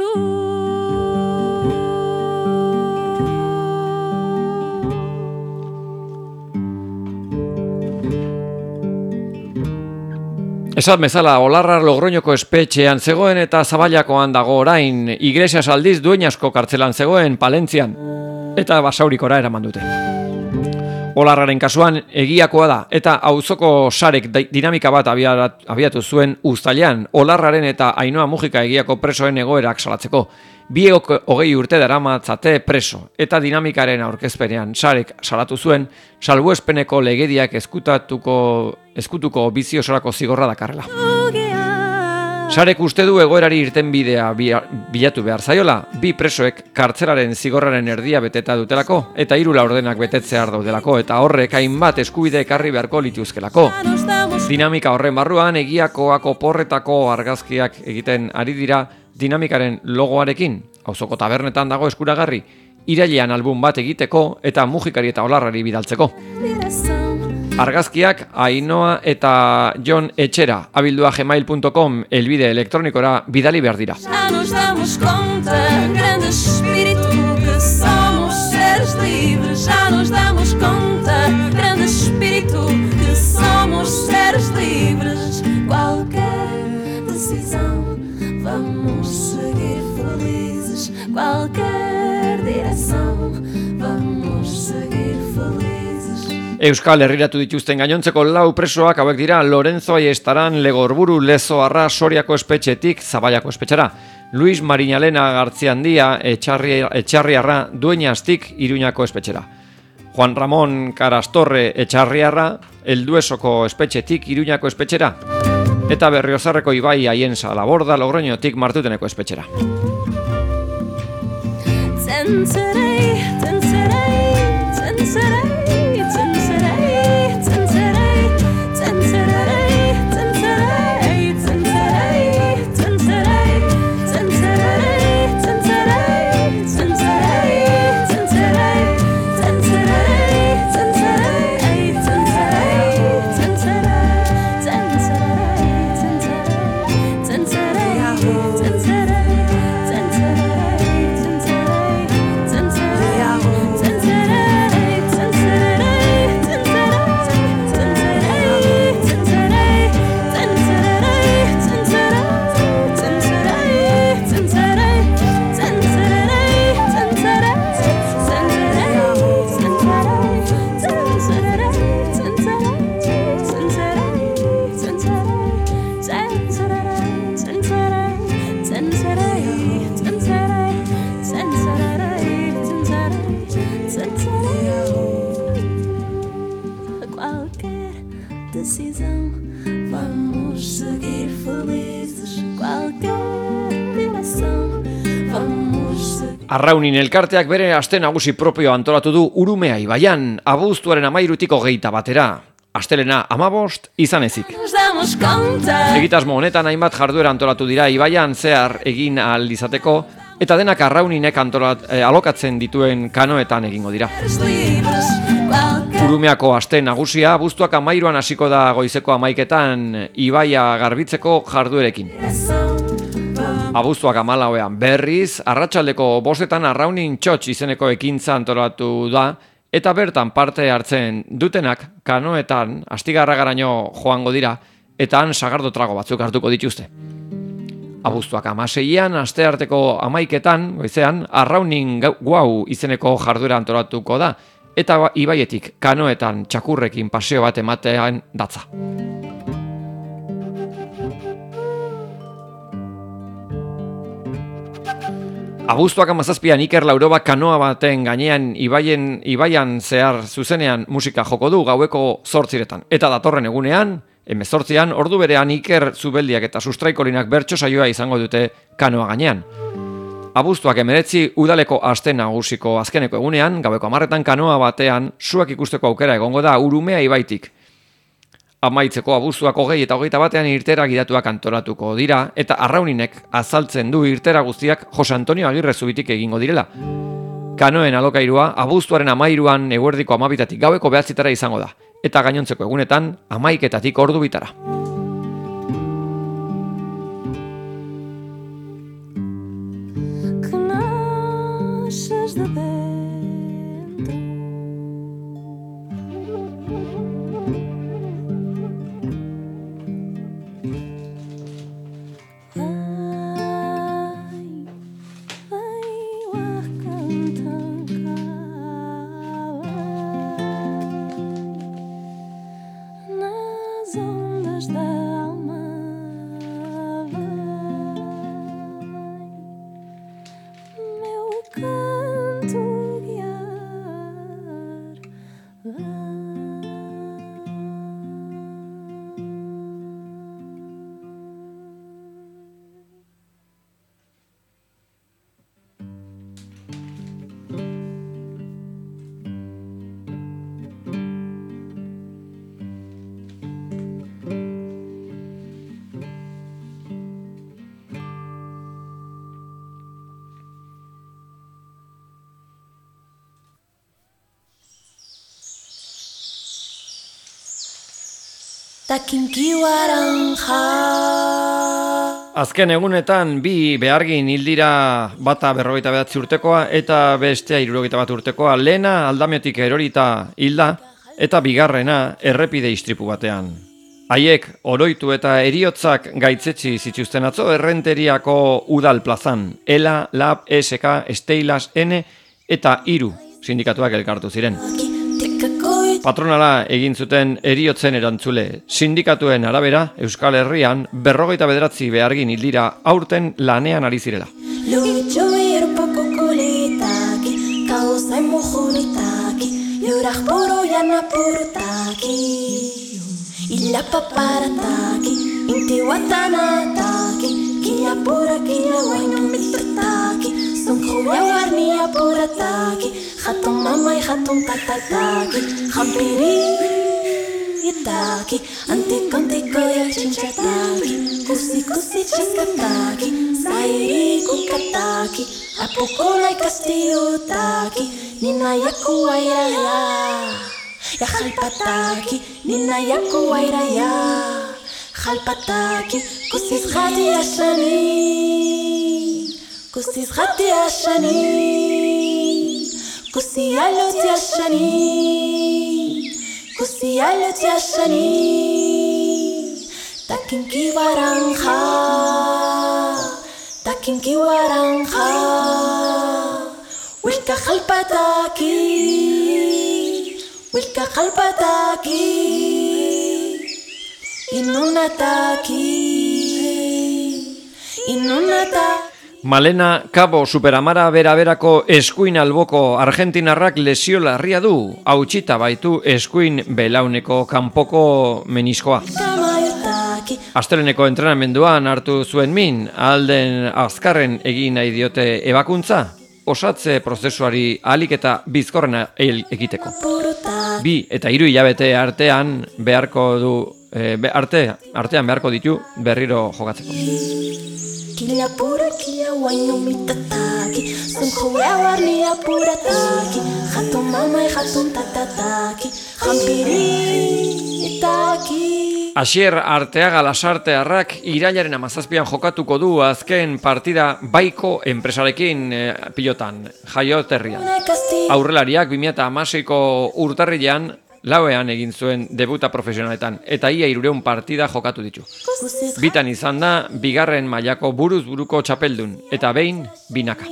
Speaker 1: Esan bezala, Olarra Logroñoko espetxean zegoen eta Zaballakoan dago orain, Iglesias aldiz Dueñasko kartzelan zegoen Palentzian, eta Basaurikora eraman dute. Olarraren kasuan egiakoa da, eta auzoko sarek dinamika bat abiatu zuen uztailean, Olarraren eta Ainhoa Mujika egiako presoen egoerak salatzeko. 20 urte daramatzate preso, eta dinamikaren aurkezpenean sarek salatu zuen, salbuespeneko legediak ezkutuko bizi osorako zigorra dakarrela. Sarek uste du egoerari irtenbidea bilatu behar zaiola, 2 presoek kartzelaren zigorraren erdia beteta dutelako, eta 3 laurdenak betetzear daudelako, eta horrek hainbat eskubide ekarri beharko lituzkelako. Dinamika horren barruan, egiakoako porretako argazkiak egiten ari dira dinamikaren logoarekin, auzoko tabernetan dago eskuragarri, irailean album bat egiteko eta Mujikari eta Olarrari bidaltzeko. Argazkiak Ainhoa eta Jon Etxera, abildua gmail.com elbide elektronikora bidali behar dira.
Speaker 2: Já nos damos conta, grande espírito, que somos seres livres. Já nos damos conta, grande espírito, que somos seres livres. Qualquer decisão, vamos seguir felizes. Qualquer direção, vamos seguir felizes.
Speaker 1: Euskal Herriratu dituzten gainontzeko 4 presoak hauek dira Lorenzo Aiestaran Legorburu Lezoarra Soriako espetxetik Zaballako espetxera, Luis Marinalena Gartziandia Etxarriarra Dueñastik Iruñako espetxera, Juan Ramón Karastorre Etxarriarra Elduesoko espetxetik Iruñako espetxera, eta Berriozarreko Ibai Aiensa Laborda Logroñotik Martuteneko espetxera. Arraunin elkarteak bere aste nagusi propio antolatu du Urumea ibaian, abuztuaren 13 hogeita batera. Astelena 15 izan ezik. Egitasmo honetan hainbat jarduera antolatu dira ibaian zehar egin ahal izateko, eta denak Arrauninek alokatzen dituen kanoetan egingo dira. Urumeako aste nagusia abuztuak 13an hasiko da goizeko 11etan ibaia garbitzeko jarduerekin. Abuztuak 14ean berriz, arratsaldeko 5etan Arraunin txotx izeneko ekintza antolatu da, eta bertan parte hartzen dutenak kanoetan Astigarragaraino joango dira, eta han sagardo trago batzuk hartuko dituzte. Abuztuak 16ean, astearteko 11etan, goizean, Arraunin guau izeneko jarduera antolatuko da, eta ibaietik kanoetan txakurrekin paseo bat ematean datza. Abuztuak 17an Iker Laurobak kanoa baten gainean ibaian zehar zuzenean musika joko du gaueko 8etan. Eta datorren egunean, 18an, ordu berean Iker Zubeldiak eta Sustraikolinak bertso saioa izango dute kanoa gainean. Abuztuak 19 udaleko aste nagusiko azkeneko egunean, gaueko 10etan kanoa batean suak ikusteko aukera egongo da Urumea ibaitik. Amaitzeko abuztuak 20 eta 21ean irtera gidatuak antolatuko dira, eta Arrauninek azaltzen du irtera guztiak Jose Antonio Agirre Zubitik egingo direla. Kanoen alokairua abuztuaren 13an eguerdiko 12tatik gaueko 9etara izango da, eta gainontzeko egunetan 11etatik ordu bitara. Azken egunetan bi behargin hildira, bata 59 urtekoa eta bestea 61 urtekoa. Lehena aldamiotik erorita hilda eta bigarrena errepide istripu batean. Haiek oroitu eta eriotzak gaitzetsi zituzten atzo Errenteriako udal plazan. ELA, LAB, SK, Steilas, N eta 3 sindikatuak elkartu ziren. Patronala egin zuten eriotzen erantzule. Sindikatuen arabera, Euskal Herrian 59 behargin hildira aurten lanean ari zirela.
Speaker 2: Hatung mamai hatung tatataki, hampiri itaki, antik-antiko ya cincataki, kusi-kusi ciskataki, sairi kukataki, apukolai kastiutaki, nina yaku wairaya, ya halpataki, nina yaku wairaya, halpataki, kusis hati ashani, kusis hati ashani. Kusiyalo tiashani, takin ki waranja, wilka khalpataki, inunataki.
Speaker 1: Malena Cabo Superamara beraberako eskuin alboko argentinarrak lesio larria du. Hautsita baitu eskuin belauneko kanpoko meniskoa. Asteleneko entrenamenduan hartu zuen min, alden azkarren egin nahi diote ebakuntza. osatze prozesuari ahalik eta bizkorrena egiteko. 2 eta 3 hilabete artean artean beharko ditu berriro jokatzeko.
Speaker 2: Kilya pura kilya waino mitataki Sunkoya warnia pura taki Hatun mamai hatun tatataki Jampiri taki
Speaker 1: Asier Arteaga Lasartearrak irailaren 17an jokatuko du azken partida Baiko enpresarekin pilotan, Jaioterrian. Aurrelariak 2016ko urtarrilean lauean egin zuen debuta profesionaletan, eta ia 300 partida jokatu ditu. Bitan izan da, bigarren mailako buruz buruko txapeldun, eta behin binaka.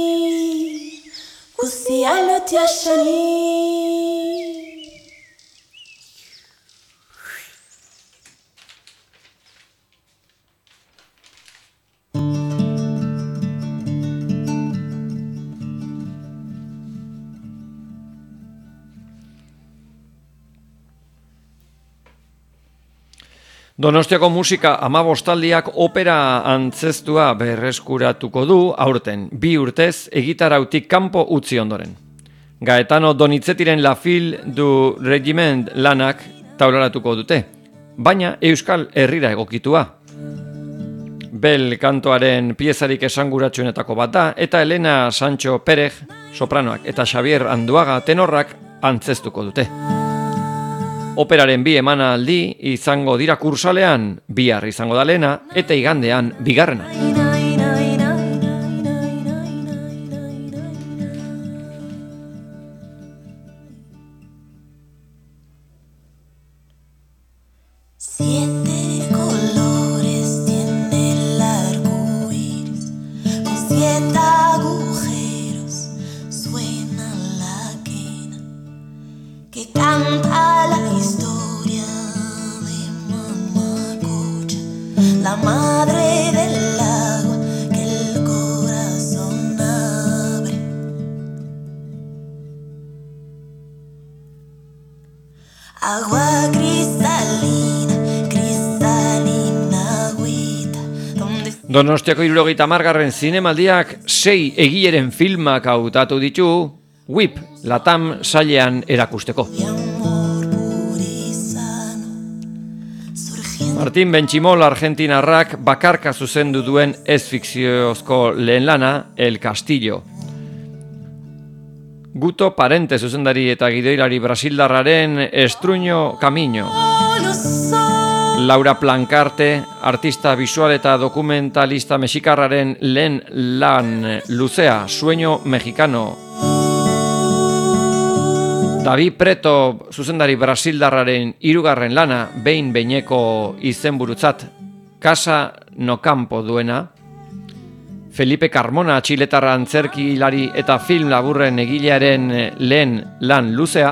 Speaker 1: Donostiako musika 15aldiak opera antzeztua berreskuratuko du aurten, 2 urtez egitarautik kanpo utzi ondoren. Gaetano Donizettiren La Fille du Regiment lanak taularatuko dute, baina Euskal Herrira egokitua. Bel kantoaren piezarik esanguratsuenetako bat da, eta Elena Sancho Pérez sopranoak eta Xavier Anduaga tenorrak antzeztuko dute. Operaren 2 emanaldi izango dira kursalean, bihar izango da lehena, eta igandean bigarrena.
Speaker 2: La madre del agua que el corazón abre. Agua cristalina, cristalina agüita.
Speaker 1: Donostiako 70. zinemaldiak 6 egileren filmak hautatu ditu, WIP Latam sailean erakusteko. Martin Benchimol argentinarrak bakarka zuzendu duen ez-fikziozko lehen lana, El Castillo. Guto Parente zuzendari eta gidoilari brasildarraren Estruño Camino. Laura Plancarte, artista visual eta dokumentalista mexikarraren lehen lan luzea, Sueño Mexicano. David Preto zuzendari brasildarraren 3. lana, behin-behineko izenburutzat, Casa no Campo duena. Felipe Carmona txiletarra antzerkilari eta film laburren egilearen lehen lan luzea.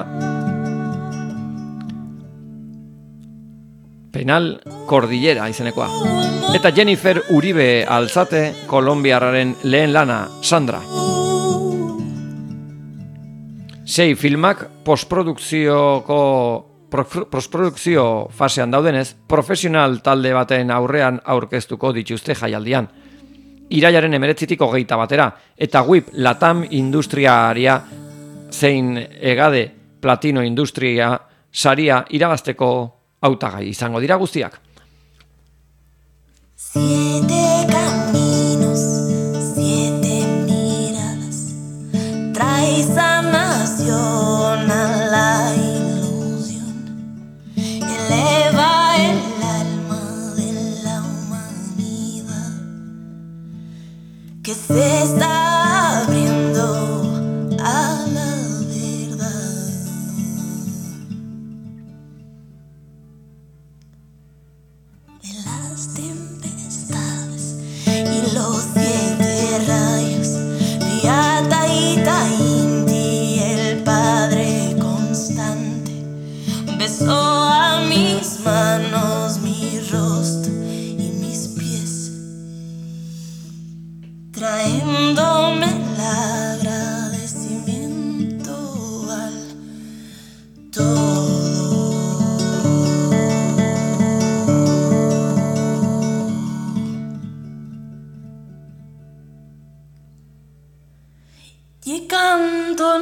Speaker 1: Penal Cordillera izenekoa. Eta Jennifer Uribe Alzate, kolombiarraren lehen lana, Sandra. 6 filmak postprodukzio fasean daudenez, profesional talde baten aurrean aurkeztuko dituzte jaialdian. Irailaren 19tik 21, eta WIP Latam industriaria zein Egade Platino industria saria irabazteko hautagai izango dira guztiak.
Speaker 2: 7 caminos, 7 miradas, trae sanación a la ilusión, eleva el alma de la humanidad que se está abriendo a la verdad. De las tempestades y los 7 rayos, Fiata y Tahiti, el Padre constante besó a mis manos, mi rostro y mis pies, trayéndome el agradecimiento al todo. Y canto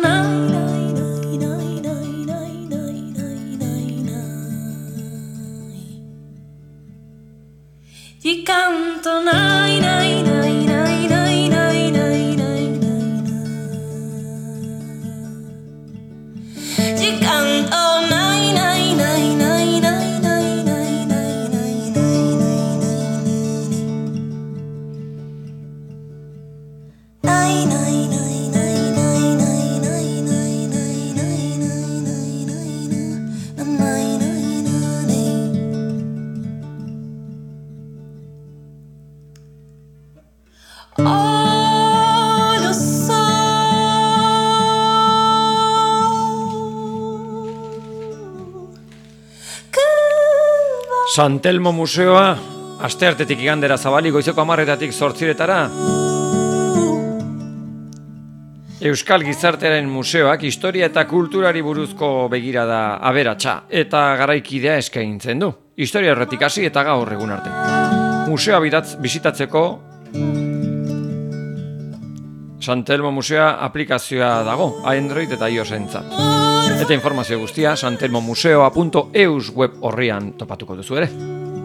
Speaker 2: y canto
Speaker 1: San Telmo Museoa, asteartetik igandera zabali, goizeko 10:00-tatik 8:00-etara. Euskal Gizartearen Museoak historia eta kulturari buruzko begirada aberatsa eta garaikidea eskaintzen du. Historia horretik hasi eta gaur egun arte. Museoa bisitatzeko San Telmo Museoa aplikazioa dago, Android eta iOS-entzat. Eta informazio guztia santelmomuseo.eus web orrian topatuko duzu ere.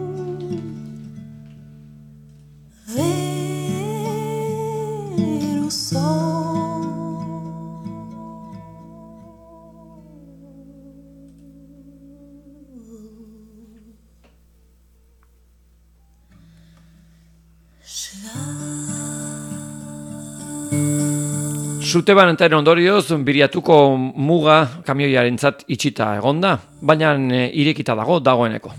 Speaker 1: Sutebaneten ondorioz, Biriatuko muga kamioiarentzat itxita egonda, baina irekita dagoeneko.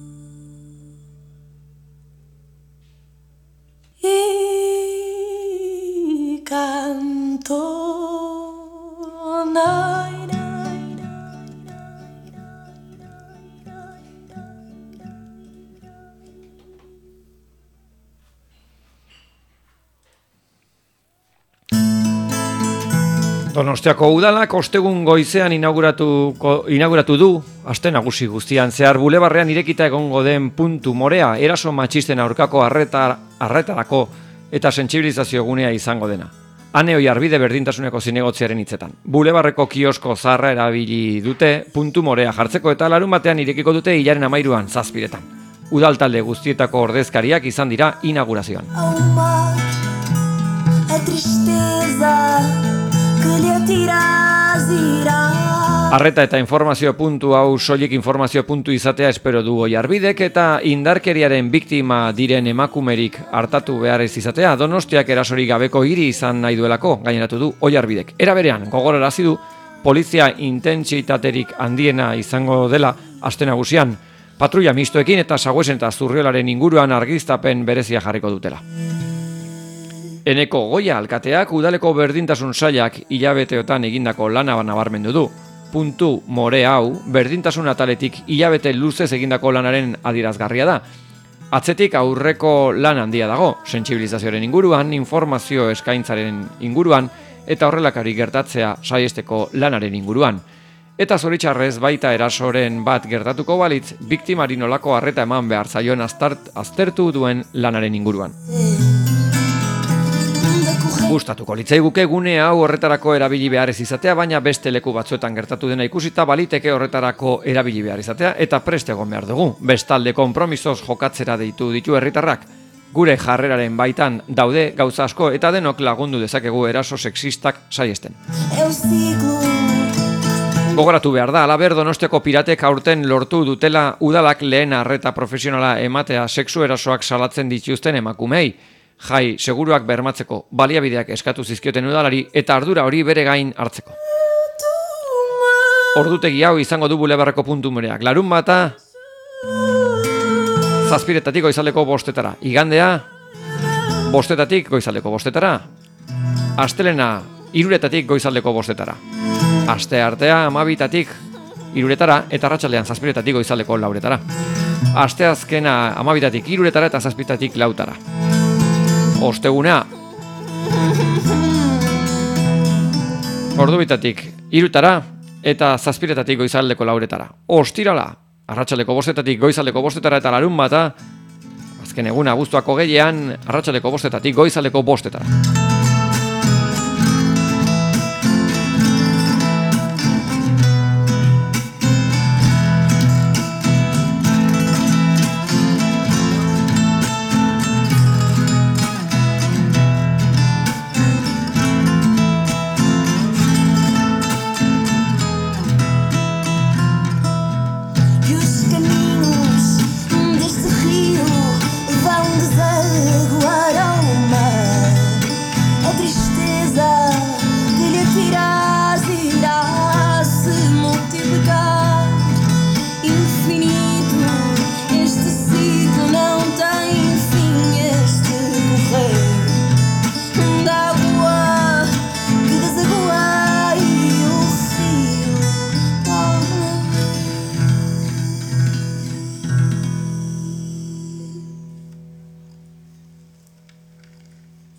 Speaker 1: Donostiako udalak ostegun goizean inauguratu du, aste nagusi guztian zehar bulebarrean irekita egongo den puntu morea, eraso matxisten aurkako arretarako eta sentsibilizazio gunea izango dena. Ane Oiarbide berdintasuneko zinegotziaren hitzetan. Bulebarreko kiosko zaharra erabili dute puntu morea jartzeko eta larunbatean irekiko dute hilaren 13an 7:00. Udal talde guztietako ordezkariak izan dira inaugurazioan. Arreta eta informazio puntu hau soilik informazio puntu izatea espero du Oiarbidek eta indarkeriaren biktima diren emakumerik hartatu behar ez izatea Donostiak erasorik gabeko hiri izan nahi duelako gaineratu du Oiarbidek. Era berean gogorarazi du polizia intentsitaterik handiena izango dela aste nagusian, patrulla mistoekin eta Saguesen eta Zurriolaren inguruan argiztapen berezia jarriko dutela. Eneko Goia alkateak udaleko berdintasun sailak hilabeteotan egindako lana nabarmendu du. Puntu more hau berdintasun ataletik hilabete luzez egindako lanaren adierazgarria da. Atzetik aurreko lan handia dago, sentsibilizazioaren inguruan, informazio eskaintzaren inguruan eta horrelakari gertatzea saiesteko lanaren inguruan. Eta zoritxarrez baita erasoren bat gertatuko balitz, biktimari nolako arreta eman behar zaion aztertu duen lanaren inguruan. Gustatuko litzaiguke gune hau horretarako erabili behar ez izatea, baina beste leku batzuetan gertatu dena ikusita baliteke horretarako erabili behar izatea eta prest egon behar dugu. Bestalde konpromisoz jokatzera ditu herritarrak. Gure jarreraren baitan daude gauza asko eta denok lagundu dezakegu eraso sexistak saiesten. Gogoratu behar da, alaber Donostiako piratek aurten lortu dutela udalak lehen arreta profesionala ematea sexu erasoak salatzen dituzten emakumei. Jai seguruak bermatzeko baliabideak eskatu zizkioten udalari eta ardura hori bere gain hartzeko. Ordutegi hau izango du bulebarreko puntu moreak. Larunbata 7:00 goizaldeko 5:00. Igandea 5:00 goizaldeko 5:00. Astelena 3:00 goizaldeko 5:00. Asteartea 12:00 3:00 eta arratsaldean 7:00 goizaldeko 4:00. Asteazkena 12:00 3:00 eta 7:00 4:00. Ostegunea Ordubitatik 3:00 eta 7:00 goizaldeko 4:00. Ostirala arratsaldeko 5:00 goizaldeko 5:00 eta larunbata azken eguna abuztuak 20an arratsaldeko 5:00 goizaldeko 5:00.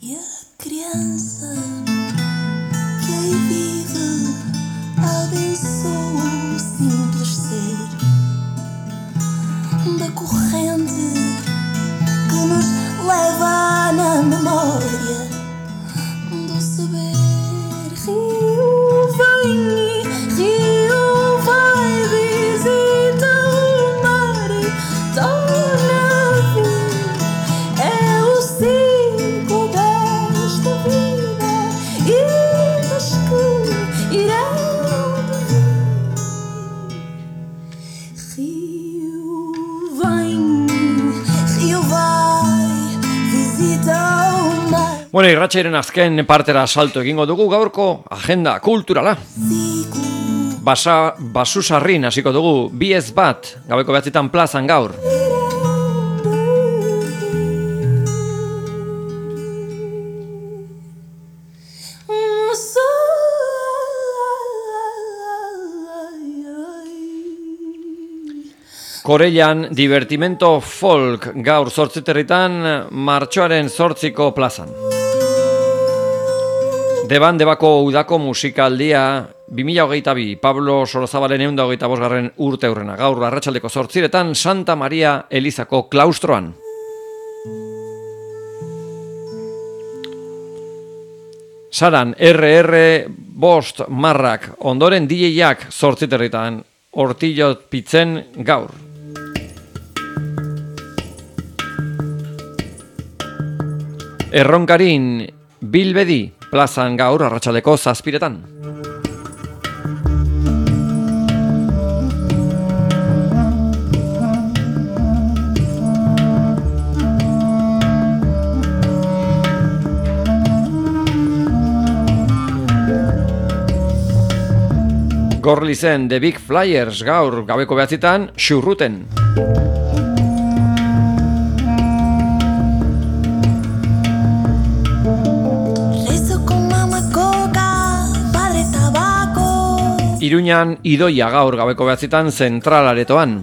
Speaker 2: E a criança que aí vive abençoa o simples ser da corrente que nos leva na memória do saber. Rio vem, rio vai, visita o mar e torna a vir. É o ciclo desta vida e das que irão vir. Rio vem, rio vai, visita o mar.
Speaker 1: Bueno, irratsairen azken partera salto egingo dugu gaurko agenda kulturala. Basusarrin hasiko dugu, biez bat, gabeko 9 plazan gaur. Korellan divertimento folk gaur 8 herritan martxoaren 8ko plazan. Deban debako udako musikaldia 2022 Pablo Sorozabalen 125. urte aurrena gaur arratsaldeko 8 Santa Maria Elizako klaustroan. Saran RR5 marrak ondoren DJ-ak 8 herritan Hortillo pitzen gaur. Erronkarin Bilbedi plazan gaur arratsaldeko 7. Gorlizen The Big Flyers gaur gabeko 9 Xurruten. Iruñan Idoia gaur gabeko 9 Zentralaretoan.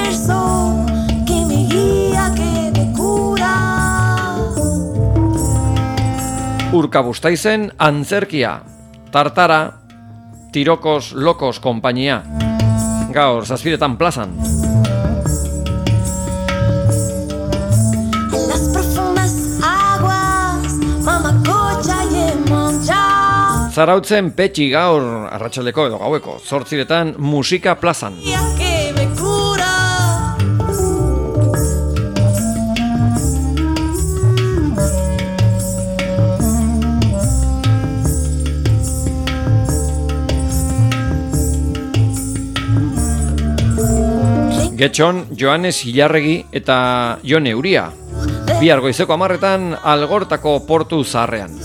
Speaker 1: Urkabustaizen Antzerkia. Tartara Tirokos Lokos konpainia. Gaur 7 plazan. Zarautzen Petxi gaur arratsaldeko edo gaueko 8 musika plazan. Getxon Joanes Hilarregi eta Jone Uria. Bihar goizeko 10 Algortako portu zaharrean.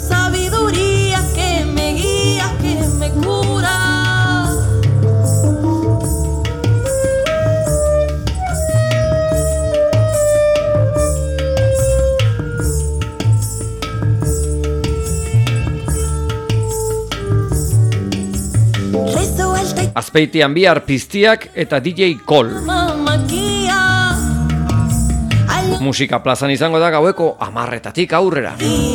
Speaker 1: Azpeitian bihar Piztiak eta DJ Kol. Musika plazan izango da gaueko 10 aurrera.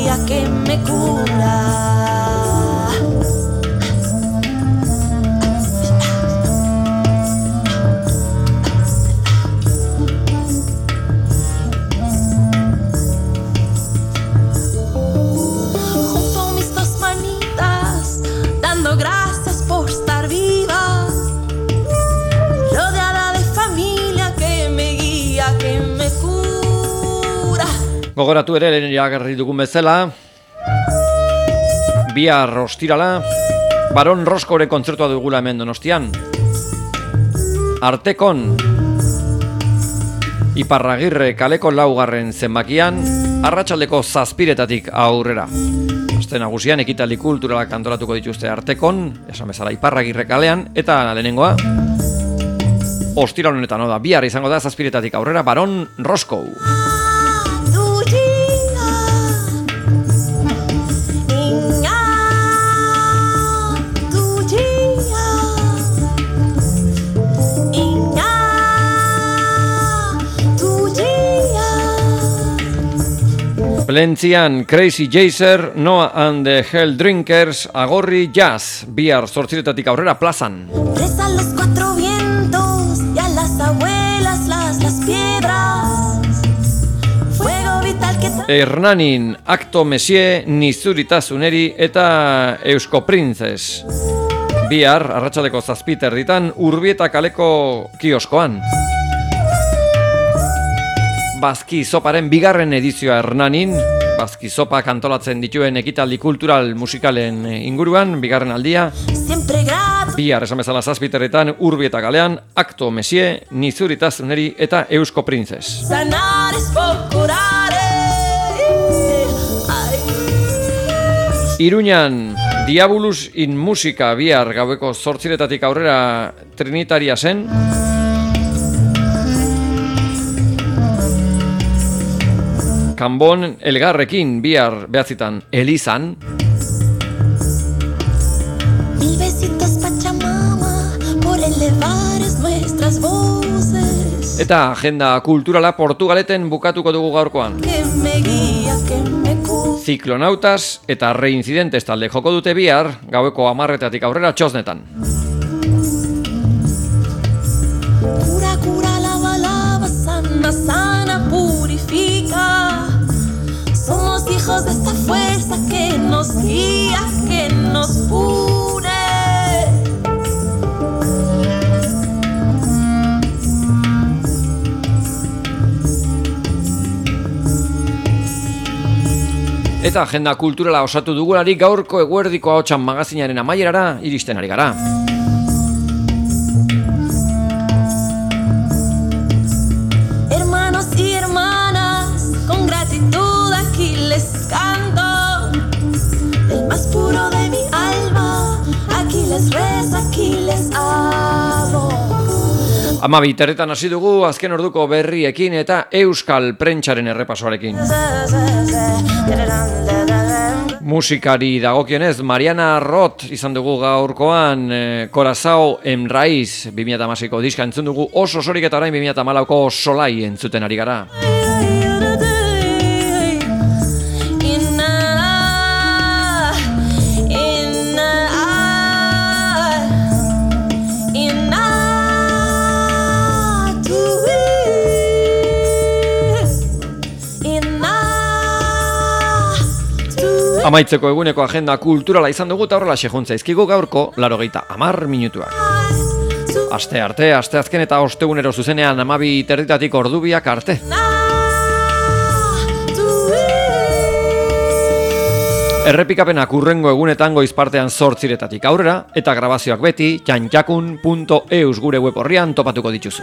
Speaker 1: Gogoratu ere lehen iragarri dugun bezala, bihar ostirala, Baron Roskore kontzertua dugula hemen Donostian. Artekon, Iparragirre kaleko 4. zenbakian, arratsaldeko 7 aurrera. Aste nagusian ekitaldi kulturalak antolatuko dituzte Artekon, esan bezala Iparragirre kalean, eta lehenengoa, ostiral honetan da, bihar izango da 7 aurrera Baron Rosko. Valentzian Crazy Jazer, Noah and the Hell Drinkers, Agorri Jazz, bihar 8:00 aurrera plazan.
Speaker 2: Reza los cuatro vientos y a las abuelas las piedras. Fuego vital que
Speaker 1: Hernanin, Acto Messier, Nizuritasuneri eta Eusko Princess. Bihar, arratsaldeko 7:00 Urbieta kaleko kioskoan. Bazki Zoparen bigarren edizioa Hernanin, Bazki Zopa kantolatzen dituen ekitaldi kultural musikalen inguruan, bigarren aldia. Bihar esan bezala 7:00 Urbieta kalean, Acto Messier, Nizuritasuneri eta Eusko Princess. Iruñan, Diabolus in Musika bihar gaueko 8:00 aurrera Trinitaria zen. Kanbon Elgarrekin bihar 9:00 Elizan.
Speaker 2: Mil besitos Pachamama por elevar nuestras voces.
Speaker 1: Eta agenda kulturala Portugaleten bukatuko dugu gaurkoan.
Speaker 2: Que me guía, que me cura.
Speaker 1: Ziklonautas eta Reincidentes talde joko dute bihar gaueko 10:00 aurrera Txosnetan.
Speaker 2: Cura, lava, sana, purifica. Somos hijos de esta fuerza que nos guía, que nos une.
Speaker 1: Eta agenda kulturala osatu dugulari gaurko eguerdiko ahotsan magazinaren amaierara iristen ari gara.
Speaker 2: Hermanos y hermanas, con gratitud aquí les canto. El más puro de mi alma, aquí les rezo, aquí les amo.
Speaker 1: 12:00 hasi dugu azken orduko berriekin eta euskal prentsaren errepasoarekin. Musikari dagokionez, Mariana Roth izan dugu gaurkoan, Corazao en Raiz 2016ko diska entzun dugu, oso sorik eta orain 2014ko Solai entzuten ari gara. Amaitzeko eguneko agenda kulturala izan dugu eta horrela sejuntza izkigu gaurko 90 minutuak. Aste arte, aste azken eta ostegunero zuzenean 12:30 ordubiak arte. Errepikapenak hurrengo egunetan goizpartean 8:00 aurrera eta grabazioak beti txantxakun.eus gure web orrian topatuko dituzu.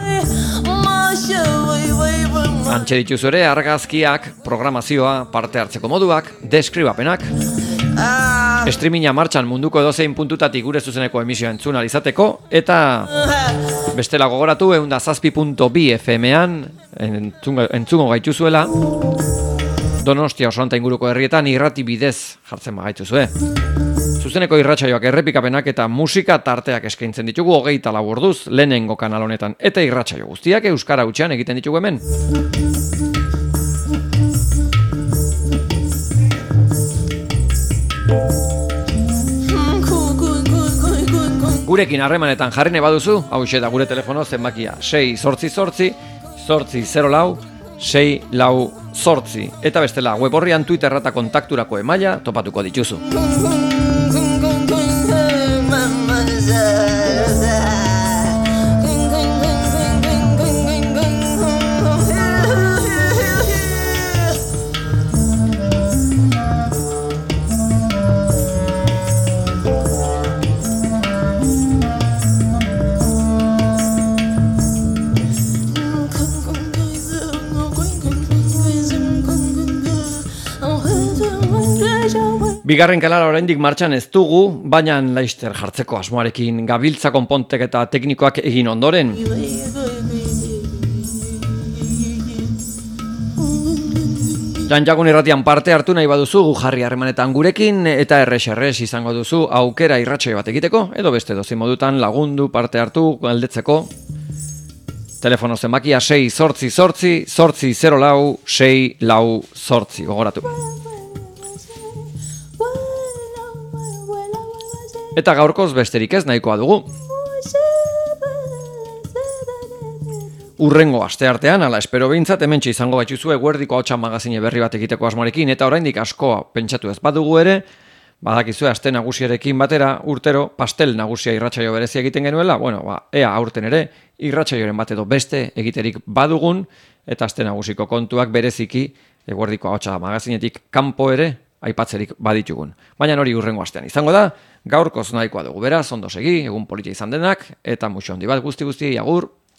Speaker 1: Antxe dituzu ere argazkiak, programazioa, parte hartzeko moduak, deskribapenak. Streaminga martxan munduko edozein puntutatik gure zuzeneko emisioa entzun alizateko eta bestela gogoratu 107.2 FM-an entzungo gaituzuela. Donostia Osonta inguruko herrietan irrati bidez jartzen bagaituzue. Zuzeneko irratsaioak, errepikapenak eta musika tarteak eskaintzen ditugu 24 orduz lehenengo kanal honetan eta irratsaio guztiak euskara hutsean egiten ditugu hemen. Gurekin harremanetan jarri nahi baduzu, hauxe da gure telefono zenbakia 688 804 648 eta bestela web orrian Twitter eta kontakturako emaila topatuko dituzu. Bigarren kanala oraindik martxan ez dugu, baina laister jartzeko asmoarekin gabiltza konpontek eta teknikoak egin ondoren. Txantxakun irratian parte hartu nahi baduzu gu jarri harremanetan gurekin eta erres izango duzu aukera irratsaio bat egiteko edo beste dozein modutan lagundu parte hartu galdetzeko Telefono zenbakia 688-804-6 gogoratu. Eta gaurkoz besterik ez nahikoa dugu. Urrengo asteartean, ala espero behintzat, hementxe izango gaituzue Eguerdiko Ahotsa magazine berri bat egiteko asmorekin, eta oraindik askoa pentsatu ez badugu ere, badakizue aste nagusiarekin batera, urtero pastel nagusia irratsaio berezia egiten genuela, ea aurten ere, irratsaioren bat edo beste egiterik badugun, eta aste nagusiko kontuak bereziki Eguerdiko Ahotsa magazinetik kanpo ere aipatzerik baditugun. Baina hori urrengo astean izango da, gaurkoz nahikoa dugu beraz, ondo segi, egun politia izan denak, eta muxo handi bat guzti, agur.